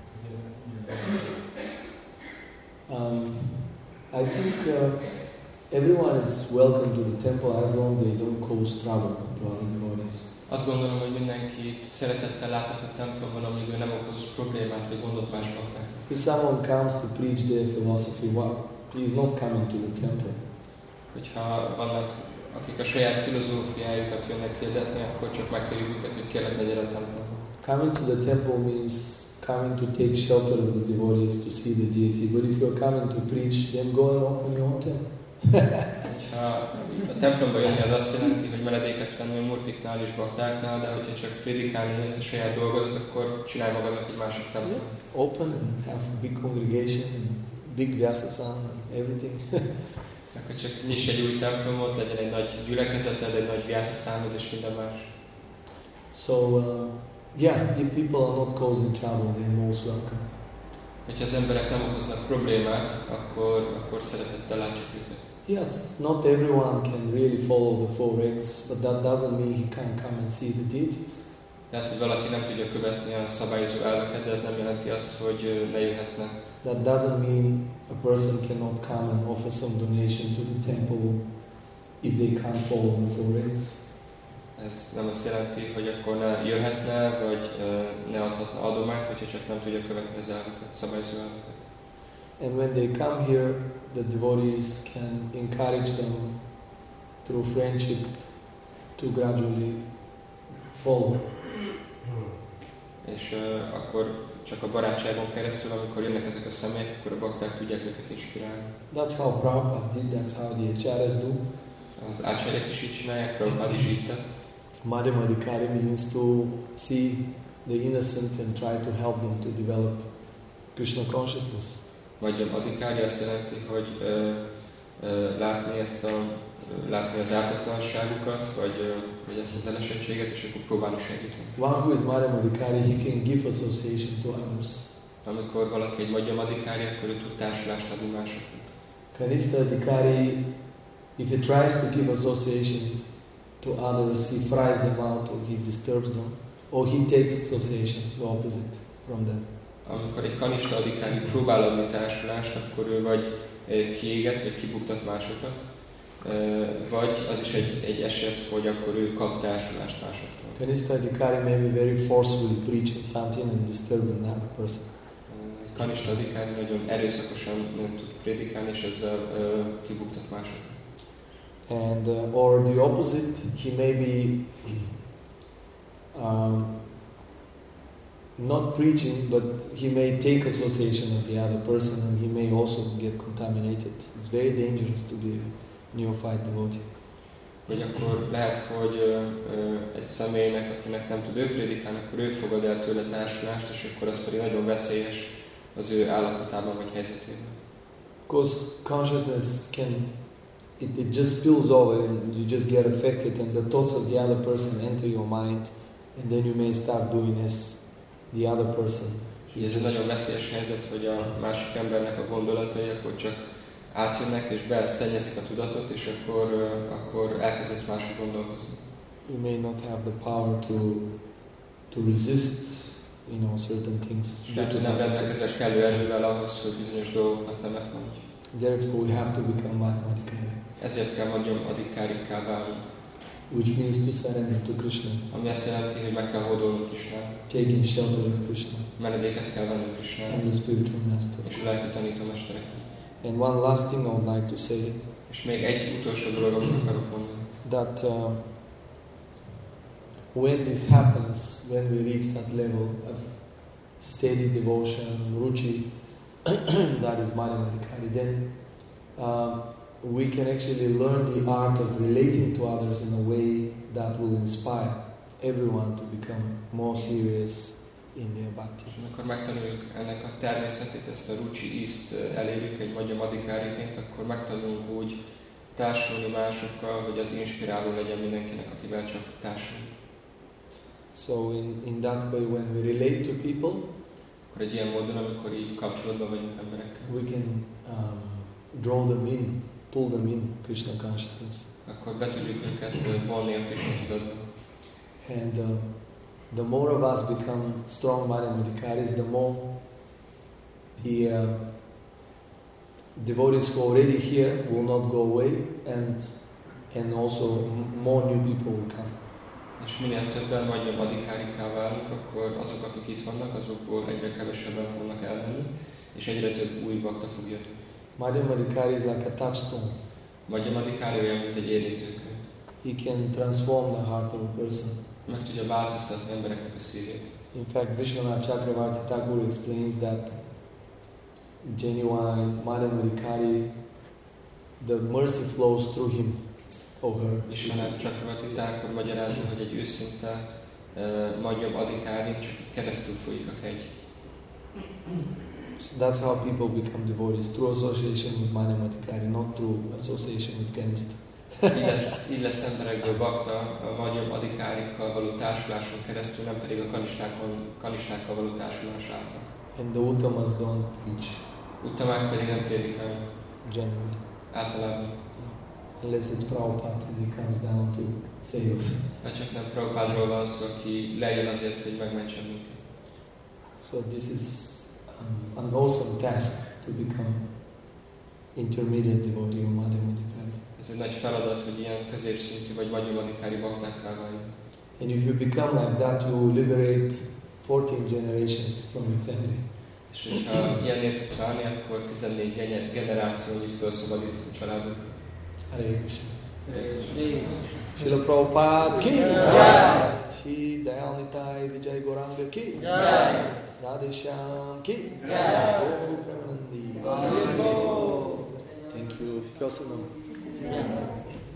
[SPEAKER 1] Um, I think uh, everyone is welcome to the temple as long as they don't cause trouble to other devotees.
[SPEAKER 3] Azt gondolom, hogy mindenki szeretettel látnak a templomban, amíg ő nem okoz problémát vagy gondot más baktáknak.
[SPEAKER 1] If someone comes to preach their philosophy, well, please not come into the temple.
[SPEAKER 3] Hogyha vannak, akik a saját filozófiájukat jönnek hirdetni, akkor csak megkérjük őket, hogy kérlek, ne gyere a templomba.
[SPEAKER 1] Coming to the temple means coming to take shelter of the devotees to see the deity. But if you're coming to preach, then go and open your own temple.
[SPEAKER 3] Ha a templomba jönni, az azt jelenti, hogy menedéket venni a murtiknál és baktáknál, de hogyha csak prédikálni ezt a saját dolgodat, akkor csinálj magadnak egy másik templom.
[SPEAKER 1] Yeah. Open and have a big congregation and big Vyasasan and everything.
[SPEAKER 3] Akkor csak nyiss egy új templomot, legyen egy nagy gyülekezeted, egy nagy Vyasasanod és minden más.
[SPEAKER 1] So, uh, yeah, if people are not causing trouble, they're most welcome.
[SPEAKER 3] Hogyha az emberek nem okoznak problémát, akkor, akkor szeretettel látjuk őket.
[SPEAKER 1] Yes, not everyone can really follow the four regs, but that doesn't mean he can't come and see the deities.
[SPEAKER 3] Lehet, hogy valaki nem tudja követni a szabályozó elveket, de ez nem jelenti azt, hogy ne jöhetne.
[SPEAKER 1] That doesn't mean a person cannot come and offer some donation to the temple if they can't follow the four regs.
[SPEAKER 3] Ez nem azt jelenti, hogy akkor ne jöhetne, vagy uh, ne adhatna adományt, hogyha csak nem tudja követni az elveket, szabályozó elveket.
[SPEAKER 1] And when they come here, the devotees can encourage them through friendship to gradually follow.
[SPEAKER 3] és uh, akkor csak a barátságon keresztül, amikor jönnek ezek a személyek, akkor a bakták tudják őket inspirálni.
[SPEAKER 1] That's how Prabhupada did, that's how the acharyas do.
[SPEAKER 3] Az ácsáryák is így csinálják, Prabhupád is így tett.
[SPEAKER 1] Madhyamadikari means to see the innocent and try to help them to develop Krishna consciousness.
[SPEAKER 3] Madhyamadikari azt jelenti, hogy uh, uh, látni ezt a látni az ártatlanságukat, vagy, uh, vagy ezt az elesettséget, és akkor próbálni segíteni.
[SPEAKER 1] One who is Madhyamadikari, he can give association to others.
[SPEAKER 3] Amikor valaki egy Madhyamadikari, akkor ő tud társulást adni másoknak.
[SPEAKER 1] Kanista Adhikari, if he tries to give association to others, he fries them out or he disturbs them, or he takes association, the opposite from them.
[SPEAKER 3] Amikor egy kanista adikári próbál adni társulást, akkor ő vagy kiéget, vagy kibuktat másokat, vagy az is egy, egy eset, hogy akkor ő kap társulást másoktól.
[SPEAKER 1] Kanista Adhikari may be very forcefully preaching something and disturbing another person.
[SPEAKER 3] Egy kanista adikári nagyon erőszakosan tud prédikálni, és ezzel uh, kibuktat másokat.
[SPEAKER 1] And uh, or the opposite, he may be um, not preaching, but he may take association of the other person, and he may also get contaminated. It's very dangerous to be a neophyte devotee.
[SPEAKER 3] Vagy akkor lehet, hogy ö, ö, egy személynek, akinek nem tud ő prédikálni, akkor ő fogad el tőle társulást, és akkor az pedig nagyon veszélyes az ő állapotában vagy helyzetében.
[SPEAKER 1] Because consciousness can, it, it just spills over and you just get affected, and the thoughts of the other person enter your mind, and then you may start doing as the other person.
[SPEAKER 3] És ez egy nagyon veszélyes helyzet, hogy a másik embernek a gondolatai akkor csak átjönnek és beszennyezik a tudatot, és akkor, uh, akkor elkezdesz máshogy gondolkozni.
[SPEAKER 1] You may not have the power to to resist, you know, certain things.
[SPEAKER 3] De nem rendelkezel kellő erővel ahhoz, hogy bizonyos dolgoknak nemet mondj.
[SPEAKER 1] Therefore, we have to become Madhyamadikari,
[SPEAKER 3] Ezért kell mondjam adhikárikká válni.
[SPEAKER 1] which means to surrender to Krishna,
[SPEAKER 3] Ami azt jelenti, hogy meg kell hódolnunk Krishnát.
[SPEAKER 1] taking shelter of Krishna
[SPEAKER 3] Menedéket kell vennünk Krishnát,
[SPEAKER 1] and the spiritual master.
[SPEAKER 3] és a lelki tanítómestereket.
[SPEAKER 1] And one last thing I would like to say,
[SPEAKER 3] És még egy utolsó dolog, amit akarok mondani.
[SPEAKER 1] that uh, when this happens, when we reach that level of steady devotion, ruchi, that is Madhyamadikari, then uh, we can actually learn the art of relating to others in a way that will inspire everyone to become more serious in their bhakti.
[SPEAKER 3] És amikor megtanuljuk ennek a természetét, ezt a rucsi ízt elérjük egy Madhyamadikáriként, akkor megtanulunk úgy társulni másokkal, hogy az inspiráló legyen mindenkinek, akivel csak társul.
[SPEAKER 1] So in, in that way, when we relate to people,
[SPEAKER 3] Akkor egy ilyen módon, amikor így kapcsolatban vagyunk emberekkel,
[SPEAKER 1] we can um, draw them in, pull them in Krishna consciousness.
[SPEAKER 3] akkor be tudjuk őket vonni a Krishna tudatba.
[SPEAKER 1] And uh, the more of us become strong Madhyamadikaris, the more the uh, devotees who are already here will not go away, and and also m- more new people will come.
[SPEAKER 3] És minél többen Madhyamadikárikká válunk, akkor azok, akik itt vannak, azokból egyre kevesebben fognak elmenni, és egyre több új bakta fog jönni.
[SPEAKER 1] Madhyamadikari is like a touchstone.
[SPEAKER 3] Madhyamadikári olyan, mint egy érintőkő.
[SPEAKER 1] He can transform the heart of a person.
[SPEAKER 3] Meg tudja változtatni embereknek a szívét.
[SPEAKER 1] In fact, Vishwanath Chakravarti Thakur explains that genuine Madhyamadikari, the mercy flows through him or her.
[SPEAKER 3] Vishwanath Chakravarti Thakur magyarázza, hogy egy őszinte uh, Madhyamadikárin csak keresztül folyik a kegy.
[SPEAKER 1] So that's how people become devotees, through association with Madhyamadikari, not through association with Kanista.
[SPEAKER 3] Így lesz, így lesz emberekből bakta a Madhyamadikárikkal való társuláson keresztül, nem pedig a kanistákon, kanistákkal való társulás által.
[SPEAKER 1] And the Uttamas don't preach
[SPEAKER 3] Uttamák pedig nem prédikálnak.
[SPEAKER 1] generally.
[SPEAKER 3] Általában.
[SPEAKER 1] Unless it's Prabhupada and he comes down to save us.
[SPEAKER 3] Mert csak nem Prabhupádról van szó, aki lejön azért, hogy megmentsen minket.
[SPEAKER 1] So this is um, an awesome task to become intermediate devotee of Madhyamadikari.
[SPEAKER 3] Ez egy nagy feladat, hogy ilyen középszintű vagy Madhyamadikári baktákká váljunk.
[SPEAKER 1] And if you become like that, you liberate fourteen generations from your family.
[SPEAKER 3] És hogyha ilyennél tudsz válni, akkor tizennégy gener- generációnyit felszabadítasz a családot.
[SPEAKER 1] Hare Krishna. Srila Prabhupada ki jai! Shri Dayal Nitai, Vijay Gauranga ki,
[SPEAKER 6] Jai.
[SPEAKER 1] Radhe Shyam ki,
[SPEAKER 6] Jai.
[SPEAKER 1] Gaur Premanandi.
[SPEAKER 6] Hare Krishna.
[SPEAKER 1] Thank you. Kyosanam.
[SPEAKER 6] Jai.